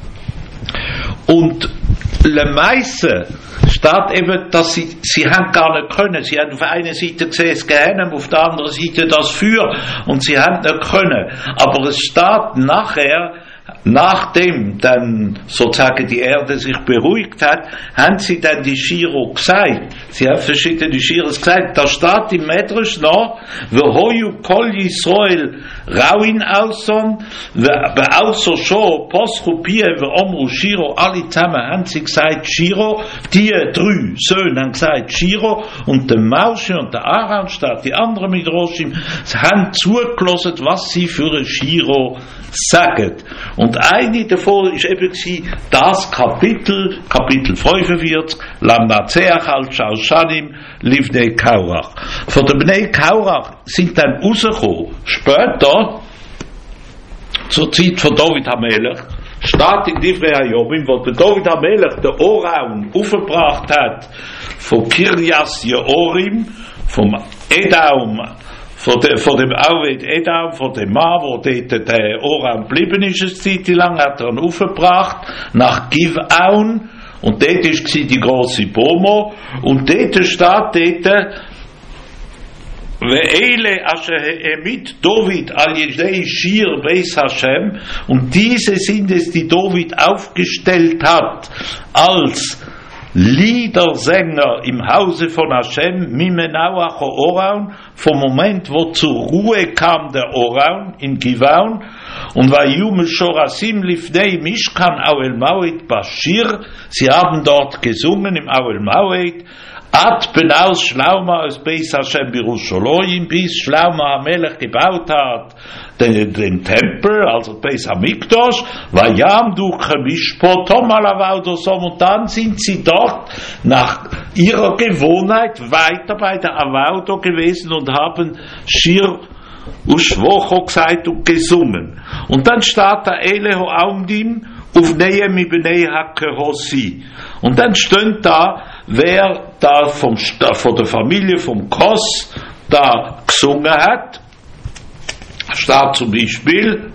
Und Le Meisse steht eben, dass sie, sie haben gar nicht können. Sie haben auf einer Seite gesehen das Geheim, auf der anderen Seite das Feuer, und sie haben nicht können. Aber es steht nachher, nachdem dann sozusagen die Erde sich beruhigt hat, haben sie dann die Shiro gesagt. Sie haben verschiedene Shiros gesagt. Da steht im Medrash noch, V'hoyu kol Yisrael rauin auson, V'auso sho poschu pie v'omru Shiro, alle zusammen haben sie gesagt Shiro, die drei Söhne haben gesagt Shiro, und der Moshe und der Aaron, statt die anderen Midrashim, haben zugelassen, was sie für ein Shiro sagen. Und eine davon ist eben das Kapitel, Kapitel fünfundvierzig, Lamnatseach al-Shaushanim, Livnei Kaurach. Von der Bnei Kaurach sind dann rausgekommen, später, zur Zeit von David HaMelech, steht in Divrei HaYomim, wo der David HaMelech den Oraun aufgebracht hat, von Kirjas Jeorim, vom Edaum, von, de, von dem Auwed Edam, von dem Mann, wo dort der Oraun geblieben ist, eine Zeit lang, hat er ihn aufgebracht, nach Givaun, und dort war die grosse Bomo, und dort steht dort, Ve'ele asher ha'emit David al yedei Shir beis Hashem, und diese sind es, die David aufgestellt hat, als Liedersänger im Hause von Hashem, Mimenauach Oraun, vom Moment, wo zur Ruhe kam der Oraun in Givaun, und Vayum Shorasim Lifnei Mishkan Awel Mawed Bashir, sie haben dort gesungen im Awel Mawed, Ad Benaus Schlauma aus Beis Hashem Birushalayim, bis Schlauma HaMelech gebaut hat, den, den Tempel, also Beis HaMikdash, Vayam Duche Mishpotom Alavaudosom, und dann sind sie dort nach ihrer Gewohnheit weiter bei der Avaudo gewesen und haben Shir Ushvocho gesagt und gesungen. Und dann steht da Eleho Aumdim auf Nehem Ibnei HaKehosi. Und dann steht da, wer da vom, von der Familie vom Kos da gesungen hat. Steht zum Beispiel,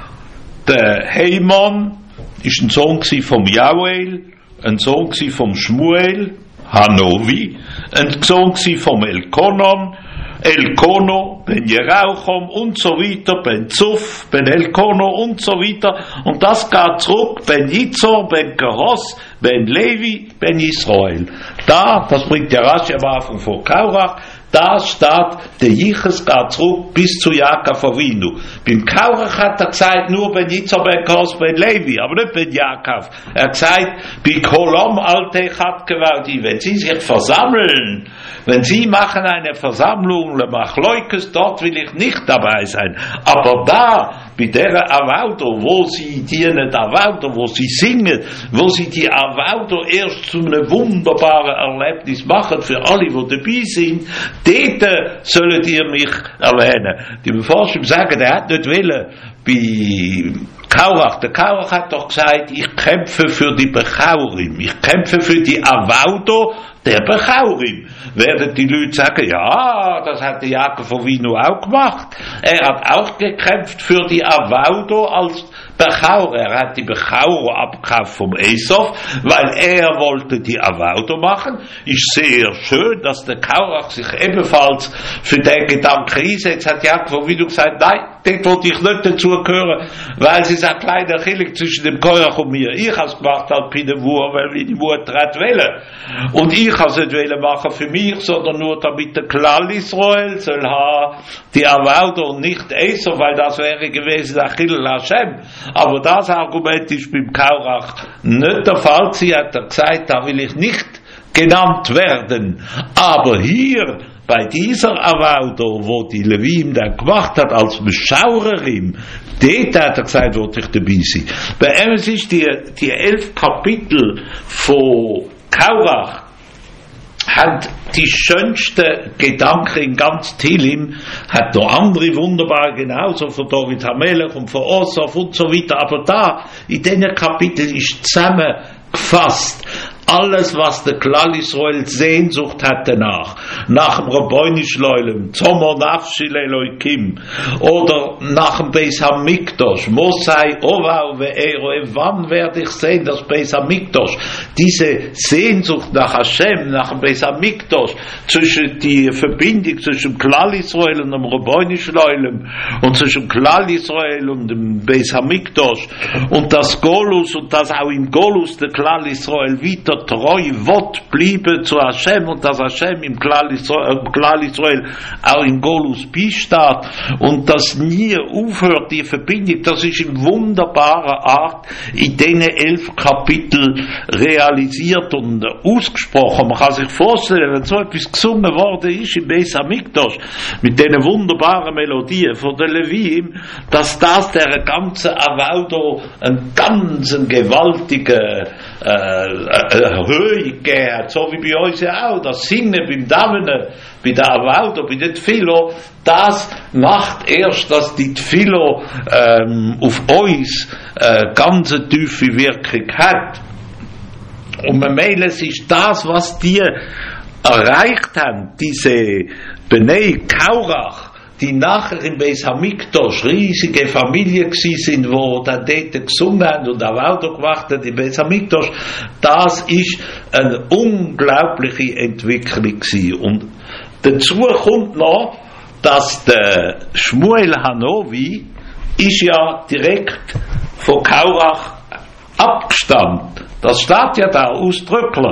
der Heiman ist ein Sohn vom Jauel, ein Sohn vom Shmuel, Hanovi, ein Sohn vom Elkonon, Elkono, Ben Jerauchom und so weiter, Ben Zuf, Ben Elkono und so weiter. Und das geht zurück, Ben Yitzor, Ben Kehos, Ben Levi, Ben Israel. Da, das bringt der Rashi am Anfang vor Kaurach, da steht, der Jiches geht zurück bis zu Jakob Avinu. Beim Kaurach hat er gesagt, nur Ben Yitzor, Ben Kehos, Ben Levi, aber nicht Ben Jakob. Er hat gesagt, bei Kolom Altechat Gewalti, wenn sie sich versammeln, wenn sie machen eine Versammlung, Machleukes, dort will ich nicht dabei sein. Aber da, bei der Avaudo, wo sie dienen Avaudo, wo sie singen, wo sie die Avaudo erst zu einem wunderbaren Erlebnis machen für alle, die dabei sind, dort sollt ihr mich erwähnen. Die Beforschung sagen, er hat nicht wollen, bei Kaurach, der Kaurach hat doch gesagt, ich kämpfe für die Bechaurim, ich kämpfe für die Avaudo der Bechaurim. Werden die Leute sagen, ja, das hat der Jakob Avinu auch gemacht. Er hat auch gekämpft für die Avaudo als Bechauer. Er hat die Bechauer abgekauft vom Esau, weil er wollte die Avaudo machen. Ist sehr schön, dass der Kaurach sich ebenfalls für den Gedanken einsetzt. Hat Jakob Avinu gesagt, nein, dort wollte ich nicht dazugehören, weil es ist ein kleiner Chilik zwischen dem Kaurach und mir. Ich habe es gemacht als Pinevur, weil die Mutter hat wollen. Und ich habe es nicht wollen machen für mich, sondern nur damit der Klal Israel soll haben, die Avaudo und nicht Esau, weil das wäre gewesen Achille Hashem. Aber das Argument ist beim Kaurach nicht der Fall. Sie hat er gesagt, da will ich nicht genannt werden. Aber hier, bei dieser Avaudo, wo die Levim dann gemacht hat, als Beschauerin, dort hat er gesagt, wollte ich dabei sein. Bei ihm ist die, die elf Kapitel von Kaurach, hat die schönsten Gedanken in ganz Tehillim, hat noch andere wunderbar, genauso von David HaMelech und von Osaf und so weiter, aber da, in diesen Kapiteln ist zusammengefasst alles, was der Klal Israel Sehnsucht hatte nach, nach dem Rabbeinisch Leulem, Zomo Nafshi Leloikim, oder nach dem Beis Hamikdash, Mosai Ovau Ve'ero, wann werde ich sehen, das Beis Hamikdash, diese Sehnsucht nach Hashem, nach dem Beis Hamikdash, zwischen die Verbindung zwischen Klal Israel und dem Rabbeinisch Leulem und zwischen Klal Israel und dem Beis Hamikdash und das Golus und das auch im Golus der Klal Israel wieder treu wird bliebe zu Hashem und dass Hashem im Klal Israel, Klal Israel auch im Golus besteht und das nie aufhört, die Verbindung, das ist in wunderbarer Art in diesen elf Kapitel realisiert und ausgesprochen. Man kann sich vorstellen, wenn so etwas gesungen worden ist im Beis Hamikdash mit diesen wunderbaren Melodien von den Levim, dass das der ganze Avaudo einen ganz gewaltigen äh, äh, Höhe gegeben hat, so wie bei uns ja auch, das Singen beim Davenen, bei der Avaudo, bei der Tfilo, das macht erst, dass die Tfilo ähm, auf uns äh, ganz eine tiefe Wirkung hat. Und man meint, es ist das, was die erreicht haben, diese Bnei Kaurach, die nachher im Beis Hamikdash riesige Familie gsi sind, wo dann dort gesungen haben und auch Auto gemacht haben im Beis Hamikdash, das ist eine unglaubliche Entwicklung gsi. Und dazu kommt noch, dass der Shmuel Hanovi ist ja direkt von Kaurach abgestammt. Das steht ja da ausdrücklich.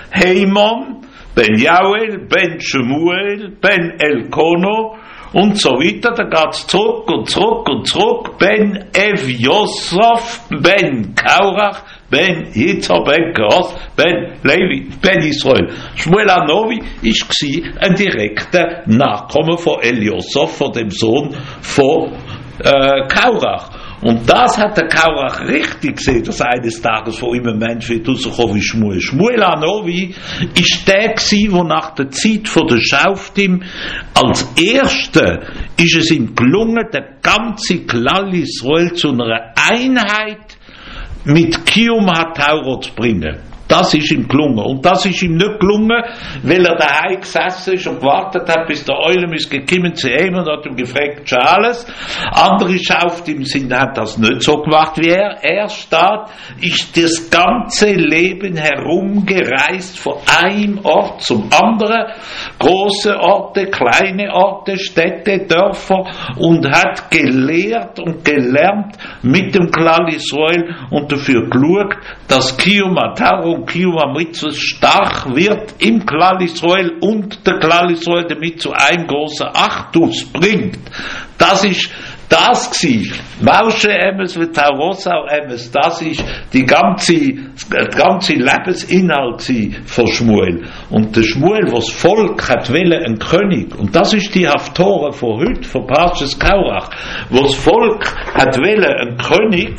Heimon, Ben Yael, Ben Shemuel, Ben Elkono und so weiter. Da geht's zurück und zurück und zurück. Ben Ev Yosef, Ben Kaurach, Ben Yitzhak, Ben Keros, Ben Levi, Ben Israel. Shmuel Hanovi ist gsi ein direkter Nachkomme von El Yosef, von dem Sohn von äh, Kaurach. Und das hat der Kaurach richtig gesehen, dass eines Tages von ihm ein Mensch wird rausgekommen wie Shmuel. Shmuel Hanovi ist der gewesen, der nach der Zeit von der Schauftim als Erster ist es ihm gelungen, der ganze Klal Israel zu einer Einheit mit Kiyum HaTorah zu bringen. Das ist ihm gelungen. Und das ist ihm nicht gelungen, weil er daheim gesessen ist und gewartet hat, bis der Eulam ist gekommen zu ihm und hat ihm gefragt, Charles. Andere Schauftim sind, haben das nicht so gemacht wie er. Er steht, ist das ganze Leben herumgereist von einem Ort zum anderen. Große Orte, kleine Orte, Städte, Dörfer und hat gelehrt und gelernt mit dem Klal Israel und dafür geschaut, dass Kiyum HaTorah und Kiyum HaMitzvot stark wird im Klal Israel und der Klal Israel damit zu einem großen Achtus bringt. Das ist das gsi. Mausche Emes mit Taurosau Emes, das ist die ganze, der ganze Lebensinhalt gsi von Shmuel. Und der Shmuel, was Volk hat wollen, ein König, und das ist die Haftorah von heute, von Parshas Kaurach, was Volk hat wollen, ein König,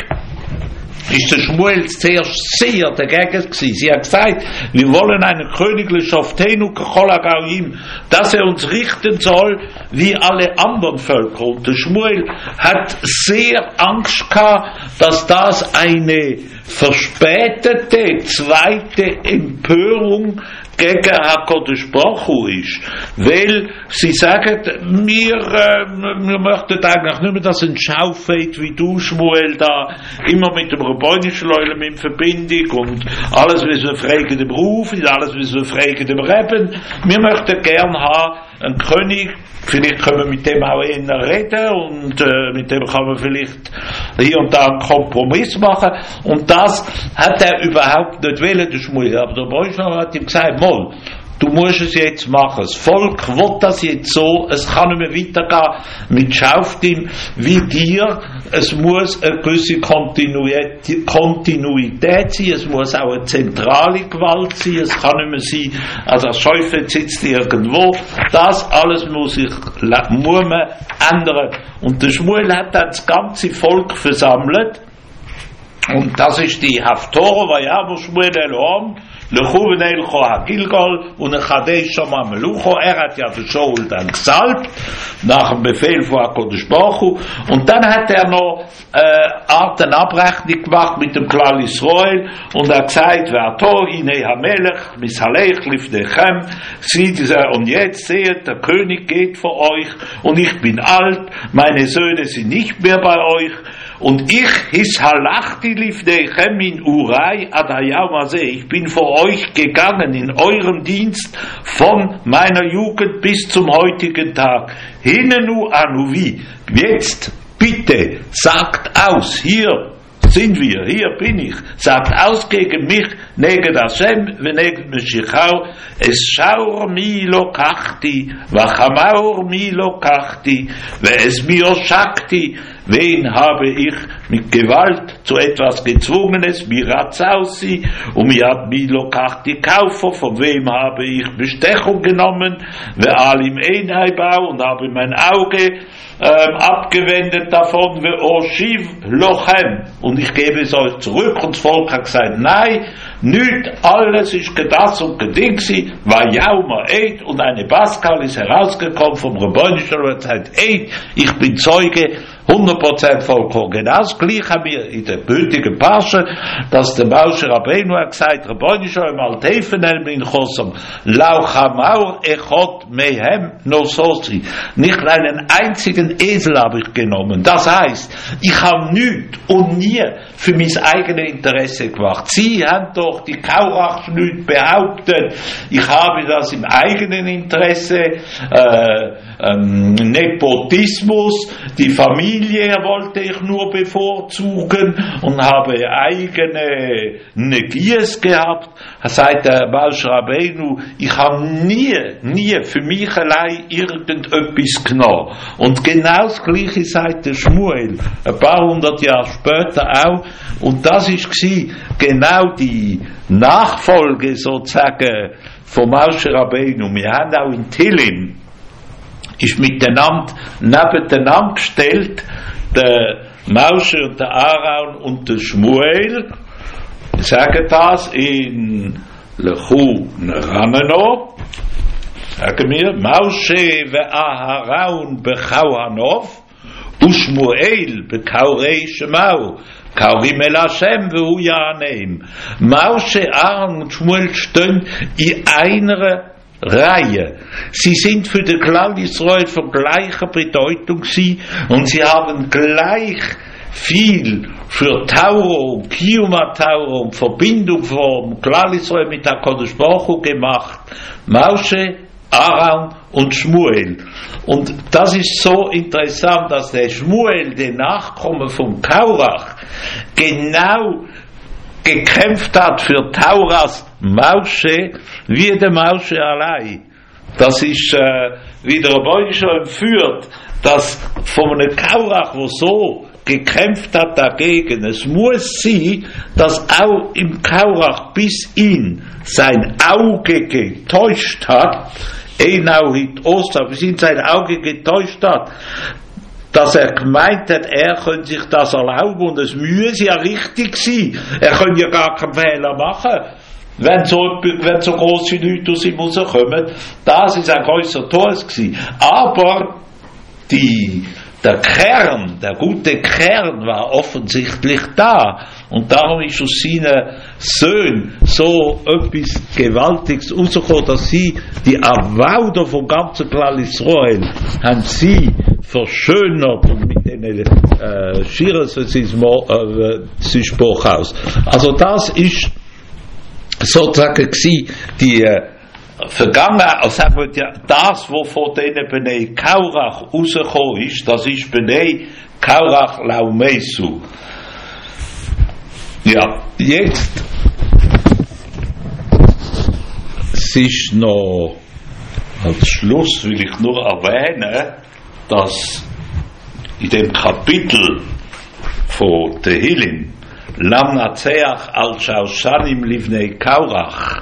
ist der Shmuel zuerst sehr dagegen gewesen. Sie hat gesagt, wir wollen einen königlichen Shoftenu Kacholagauim, dass er uns richten soll wie alle anderen Völker. Und der Shmuel hat sehr Angst gehabt, dass das eine verspätete zweite Empörung gegen HaKadosh Baruch Hu ist, weil sie sagen, wir, äh, wir möchten eigentlich nicht mehr, dass ein Schaufeld wie du, Shmuel, da immer mit dem Rabbeinisch Leulem in Verbindung und alles, was wir fragen dem Ruf, alles, was wir fragen dem Reben. Wir möchten gern haben, einen König, vielleicht können wir mit dem auch eher reden und äh, mit dem kann man vielleicht hier und da einen Kompromiss machen. Und das hat er überhaupt nicht wollen, der Shmuel. Aber der Bräuchler hat ihm gesagt, Moll, du musst es jetzt machen. Das Volk will das jetzt so, es kann nicht mehr weitergehen mit Schauftim wie dir. Es muss eine gewisse Kontinuität, Kontinuität sein, es muss auch eine zentrale Gewalt sein, es kann nicht mehr sein, also das Schäufel sitzt irgendwo. Das alles muss sich muss man ändern. Und der Shmuel hat dann das ganze Volk versammelt. Und das ist die Haftorah, weil ja, wo Shmuel Elohim, Lechu v'nei lecho ha-Gilgal und ein Chadesh Shama Melucho. Er hat ja den Shaul dann gesalbt, nach dem Befehl von HaKadosh Baruch Hu. Und dann hat er noch äh, Art eine Abrechnung gemacht mit dem Klal Israel und er gesagt, Ve'ato hinei ha-Melech mishalech lifnechem, und jetzt seht, der König geht vor euch und ich bin alt, meine Söhne sind nicht mehr bei euch und ich hishalachti lifnechem in Urai ad hayam hazeh, ich bin vor euch gegangen in eurem Dienst von meiner Jugend bis zum heutigen Tag. Hinenu anuvi, jetzt bitte sagt aus, hier sind wir, hier bin ich, sagt aus gegen mich, neged Hashem v'neged Meshichau, es schaur mi lokachti, v'chamaur mi lokachti, v'es mi oshakti, wen habe ich mit Gewalt zu etwas Gezwungenes, mi ratzausi, und mi hat mi lokachti Kaufer, von wem habe ich Bestechung genommen, v'alim Einheibau, und habe mein Auge Ähm, abgewendet davon, Oshiv Lochem, und ich gebe es euch zurück. Und das Volk hat gesagt, nein, nicht alles ist gedas und gedingt sie, war Jauma Eid, und eine Baskal ist herausgekommen vom Rebbeinu und sagt, Eid, ich bin Zeuge, hundert Prozent vollkommen. Genau das Gleiche haben wir in der gültigen Pasche, dass der Moshe Rabbeinu hat gesagt, Rebbeinu Shalom al Teifen el min Chosam, lau chamaur echot mehem nososi. Nicht einen einzigen Esel habe ich genommen. Das heißt, ich habe nichts und nie für mein eigenes Interesse gemacht. Sie haben doch die Kaurach nicht behauptet, ich habe das im eigenen Interesse, äh, ähm, Nepotismus, die Familie wollte ich nur bevorzugen und habe eigene Negiers gehabt. Seit der Moshe Rabbeinu, ich habe nie, nie für mich allein irgendetwas genommen. Und genau das Gleiche seit der Shmuel, ein paar hundert Jahre später auch. Und das war genau die Nachfolge sozusagen von Moshe Rabbeinu. Wir haben auch in Tehillim ist miteinander nebeneinander gestellt, der Moshe und der Aaron und der Shmuel. Ich sage das in Lechu Neraneno, sagen wir, Moshe ve Aaron bechauhanov, und Shmuel bekaurei Shemau, kaurim el Hashem vehu yaneim. Moshe, Aaron und Shmuel stehen in einer Reihe. Sie sind für den Klal Israel von gleicher Bedeutung sie, und sie haben gleich viel für Tauro und Kiyuma Tauro und Verbindung vom Klal Israel mit HaKadosh Baruch Hu gemacht. Moshe, Aaron und Shmuel. Und das ist so interessant, dass der Shmuel, der Nachkomme vom Kaurach, genau gekämpft hat für Tauras Moshe, wie der Moshe allein. Das ist, äh, wie der Rebbeinu schon führt, dass von einem Kaurach, der so gekämpft hat dagegen, es muss sein, dass auch im Kaurach bis ihn sein Auge getäuscht hat, Einau hit Oster, bis ihn sein Auge getäuscht hat, dass er gemeint hat, er könnte sich das erlauben und es müsse ja richtig sein. Er könnte ja gar keinen Fehler machen, wenn so, wenn so grosse Leute aus ihm rauskommen. Das ist ein grosser Tod gewesen. Aber die, der Kern, der gute Kern war offensichtlich da. Und darum ist aus seinen Söhnen so etwas Gewaltiges rausgekommen, dass sie, die Avauder vom ganzen Klal Israel, haben sie verschönert und mit den äh, Schieren sie Spruch aus. Also das ist sozusagen gewesen, die äh, Vergangenheit, also sagen wir, ja, das, was von denen Bnei Kaurach rausgekommen ist, das ist Bnei Kaurach Laumesu. Ja, jetzt es ist noch als Schluss will ich nur erwähnen, dass in dem Kapitel von Tehillim Lam Natseach al Shaushanim Livnei Kaurach,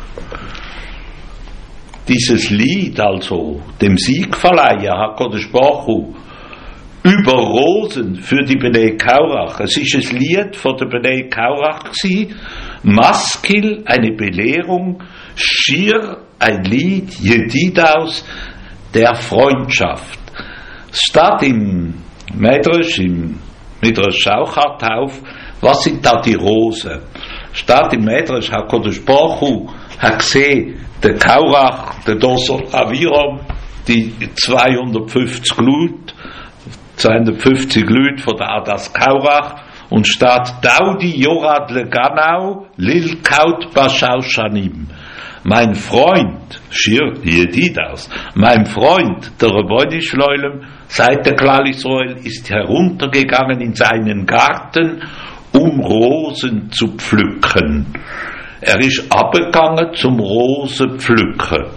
dieses Lied also dem Sieg verleihen, HaKadosh Baruch Hu, über Rosen für die Bnei Kaurach. Es ist ein Lied von der Bnei Kaurach gewesen, Maskil eine Belehrung, Shir ein Lied, Yedidaus der Freundschaft. Es steht im Medrash, im Midrash Shauchat auf, was sind da die Rosen? Steht im Medrash, HaKadosh Baruch Hu hat gesehen, der Kaurach, der Dosor Aviram, die zweihundertfünfzig Leute, zweihundertfünfzig Leute von der Adas Kaurach, und steht Daudi Yorad Leganau Lil Kaut Bashau Shanim. Mein Freund, Shir Yedidaus, mein Freund, der Rebbeinu Shloilem, seit der Klal Israel, ist heruntergegangen in seinen Garten, um Rosen zu pflücken. Er ist abgegangen zum Rosenpflücken.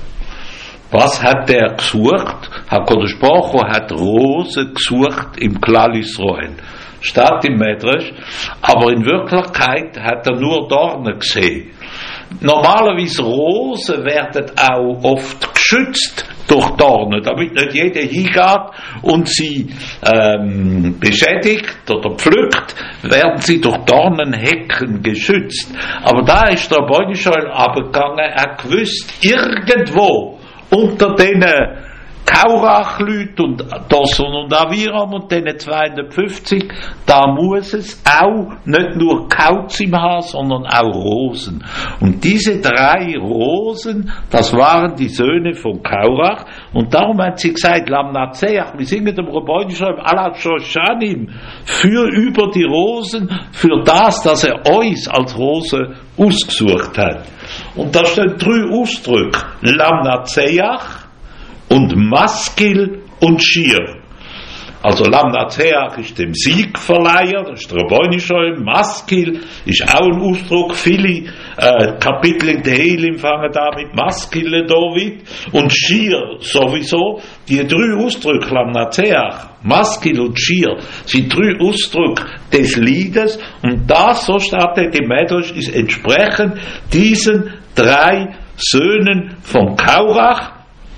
Was hat er gesucht? HaKadosh Baruch Hu hat Rosen gesucht im Klal Israel. Steht im Medrash, aber in Wirklichkeit hat er nur Dornen gesehen. Normalerweise Rosen werden auch oft geschützt durch Dornen, damit nicht jeder hingeht und sie ähm, beschädigt oder pflückt, werden sie durch Dornenhecken geschützt. Aber da ist der Rebbeinu Shloilem abgegangen, er gewusst, irgendwo unter denen Kaurach-Leute und Dosson und Aviram und denen zweihundertfünfzig, da muss es auch nicht nur Kauz im Haar, sondern auch Rosen. Und diese drei Rosen, das waren die Söhne von Kaurach, und darum hat sie gesagt, Lam Natseach, wir singen dem Rebbeinu Shloilem, Ala Shoshanim, für über die Rosen, für das, dass er uns als Rose ausgesucht hat. Und da stehen drei Ausdrücke, Lam Natseach, und Maskil und Shir. Also Lam Natseach ist dem Siegverleiher, das ist der Rebbeinu Shloilem. Maskil ist auch ein Ausdruck. Viele äh, Kapitel in Tehillim fangen da mit Maskil David. Und Shir sowieso. Die drei Ausdrücke, Lam Natseach, Maskil und Shir, sind drei Ausdrücke des Liedes. Und das, so steht im Medrash, ist entsprechend diesen drei Söhnen von Kaurach,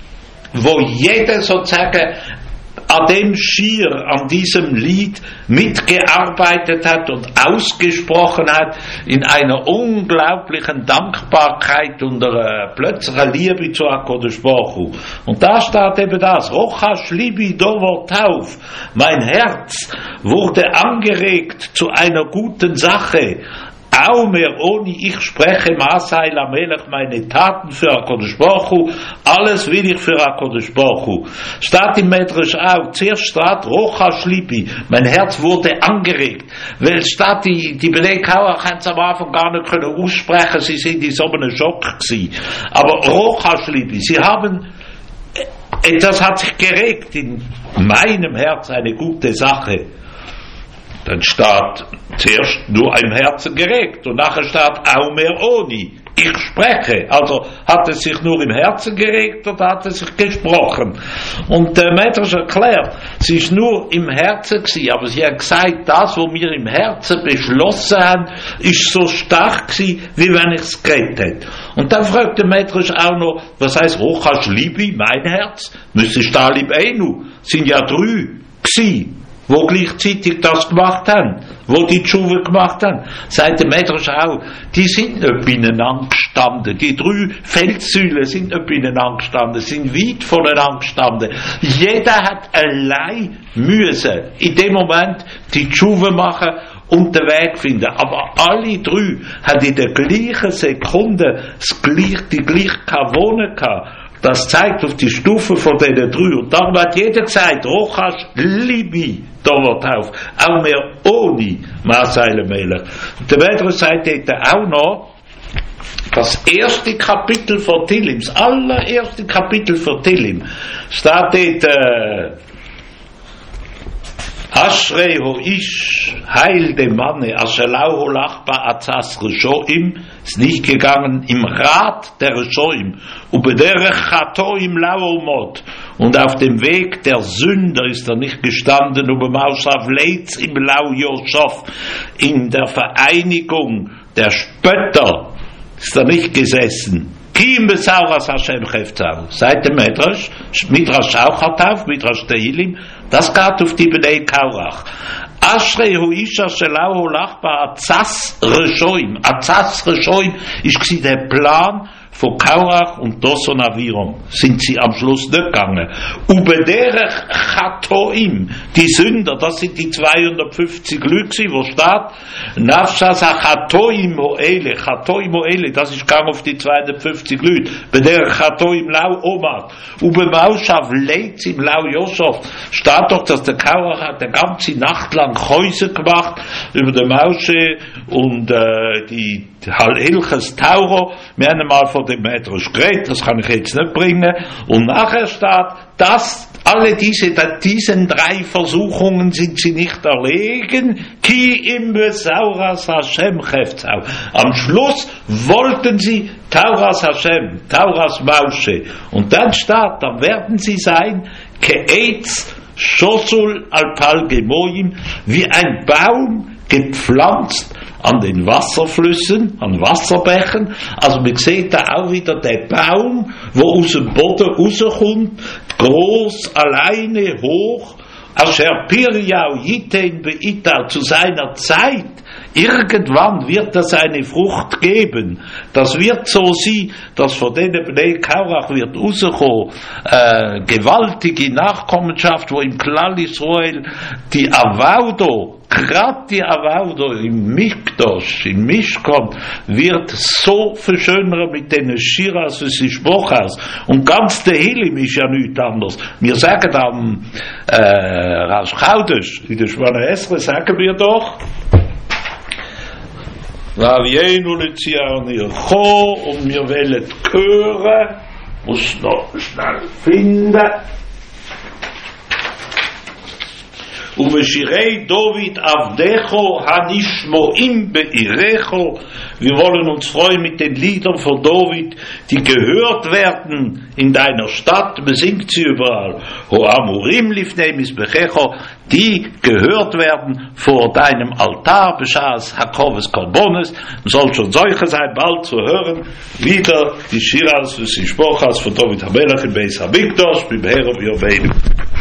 wo jeder sozusagen an dem Schir, an diesem Lied mitgearbeitet hat und ausgesprochen hat in einer unglaublichen Dankbarkeit und einer plötzlichen Liebe zu HaKadosh Baruch Hu. Und da steht eben das, Rochash Libi Dover Tauf, mein Herz wurde angeregt zu einer guten Sache, auch mehr ohne ich spreche Masai Lamelech meine Taten für HaKadosh Baruch Hu, alles will ich für HaKadosh Baruch Hu. Steht im Medrash auch, zuerst steht Rochash Libi, mein Herz wurde angeregt, weil steht die, die Bnei Kaurach haben es am Anfang gar nicht können aussprechen, sie sind in so einem Schock gewesen. Aber Rochash Libi, sie haben, das hat sich geregt in meinem Herz, eine gute Sache. Dann steht zuerst nur im Herzen geregt und nachher steht auch mehr ohne. Ich spreche. Also hat es sich nur im Herzen geregt oder hat es sich gesprochen? Und der Medrash erklärt, sie ist nur im Herzen gewesen, aber sie hat gesagt, das, was wir im Herzen beschlossen haben, ist so stark gewesen, wie wenn ich es geredet hätte. Und dann fragt der Medrash auch noch, was heißt Rochash Libi, mein Herz? Müsste Stalib Enu, sind ja drei gewesen, wo gleichzeitig das gemacht haben, wo die Tschuwe gemacht haben. Seit dem Medrash auch, die sind nicht beieinander gestanden. Die drei Felssäulen sind nicht beieinander gestanden, sind weit voneinander gestanden. Jeder hat allein müssen in dem Moment die Tschuwe machen und den Weg finden. Aber alle drei haben in der gleichen Sekunde das gleich, die gleiche Kavone gehabt. Das zeigt auf die Stufe von den drei. Und darum hat jeder gesagt, Rochash Libi, da wird auf. Auch mehr ohne Maseile Melech. Und der Medrash sagt dort auch noch, das erste Kapitel von Tehillim, das allererste Kapitel von Tehillim, steht dort, äh, Ashrei ho ish, heil dem Manne, asher lau ho lachba atzas Reshoim, ist nicht gegangen im Rat der Reshoim, ubederech chato im lau mod, und auf dem Weg der Sünder ist er nicht gestanden, ubemausav leitz im lau Yoshof, in der Vereinigung der Spötter ist er nicht gesessen. Kim besauras Hashem chefzau. Seit dem Medrash, Midrash auch hat auf, Midrash Tehillim, das geht auf die Bnei Kaurach. Ashrei hu isha shelau holach ba atzas reshoim. Atzas reshoim ist der Plan von Kaurach und Doson Aviram. Sind sie am Schluss nicht gegangen. Ubederech Chatoim, die Sünder, das sind die zweihundertfünfzig Leute, wo steht, Nafshas Chatoim Ho'ele, Chatoim Ho'ele, das ist gegangen auf die zweihundertfünfzig Leute. Bederech Chatoim Lau Omar. Ube Maushav Leitzim Lau Yosef. Steht doch, dass der Kaurach hat eine ganze Nacht lang Häuser gemacht über den Mausche und äh, die Hilches Tauro. Wir haben mal von dem Medrash geredet, das kann ich jetzt nicht bringen. Und nachher steht, dass alle diese, diesen drei Versuchungen sind sie nicht erlegen. Ki im Besauras Hashem Chefzau. Am Schluss wollten sie Tauras Hashem, Tauras Mausche. Und dann steht, dann werden sie sein, Ke'etz Shosul Alpal Gemoim, wie ein Baum gepflanzt an den Wasserflüssen, an Wasserbächen. Also man sieht da auch wieder den Baum, wo aus dem Boden rauskommt, groß, alleine, hoch, Asher Pirjau Yitein Beitau, zu seiner Zeit. Irgendwann wird das eine Frucht geben. Das wird so sein, dass von denen Bnei Kaurach wird rauskommen, äh, gewaltige Nachkommenschaft, wo im Klal Israel die Avaudo, gerade die Avaudo im Mikdosh, im Mishkan, wird so verschönern mit den Shiras und Sishbochas. Und ganz der Hilim ist ja nichts anderes. Wir sagen am äh, Rosh Chodesh, in der Shemona Esrei sagen wir doch, Vavienu Lezion Ircho, und wir wollen hören, muss noch schnell finden. Uveshirei David Avdecho Hanishmoim Beirecho. Wir wollen uns freuen mit den Liedern von David, die gehört werden in deiner Stadt. Man singt sie überall. Ho Amurim Lifnei Mizbechecho, die gehört werden vor deinem Altar. Beschas Hakoves Korbones. Soll schon solche sein, bald zu hören. Wieder die Shiras und Sishbochas von David Hamelach im Beis Hamikdash, beim Herr Yoveinu.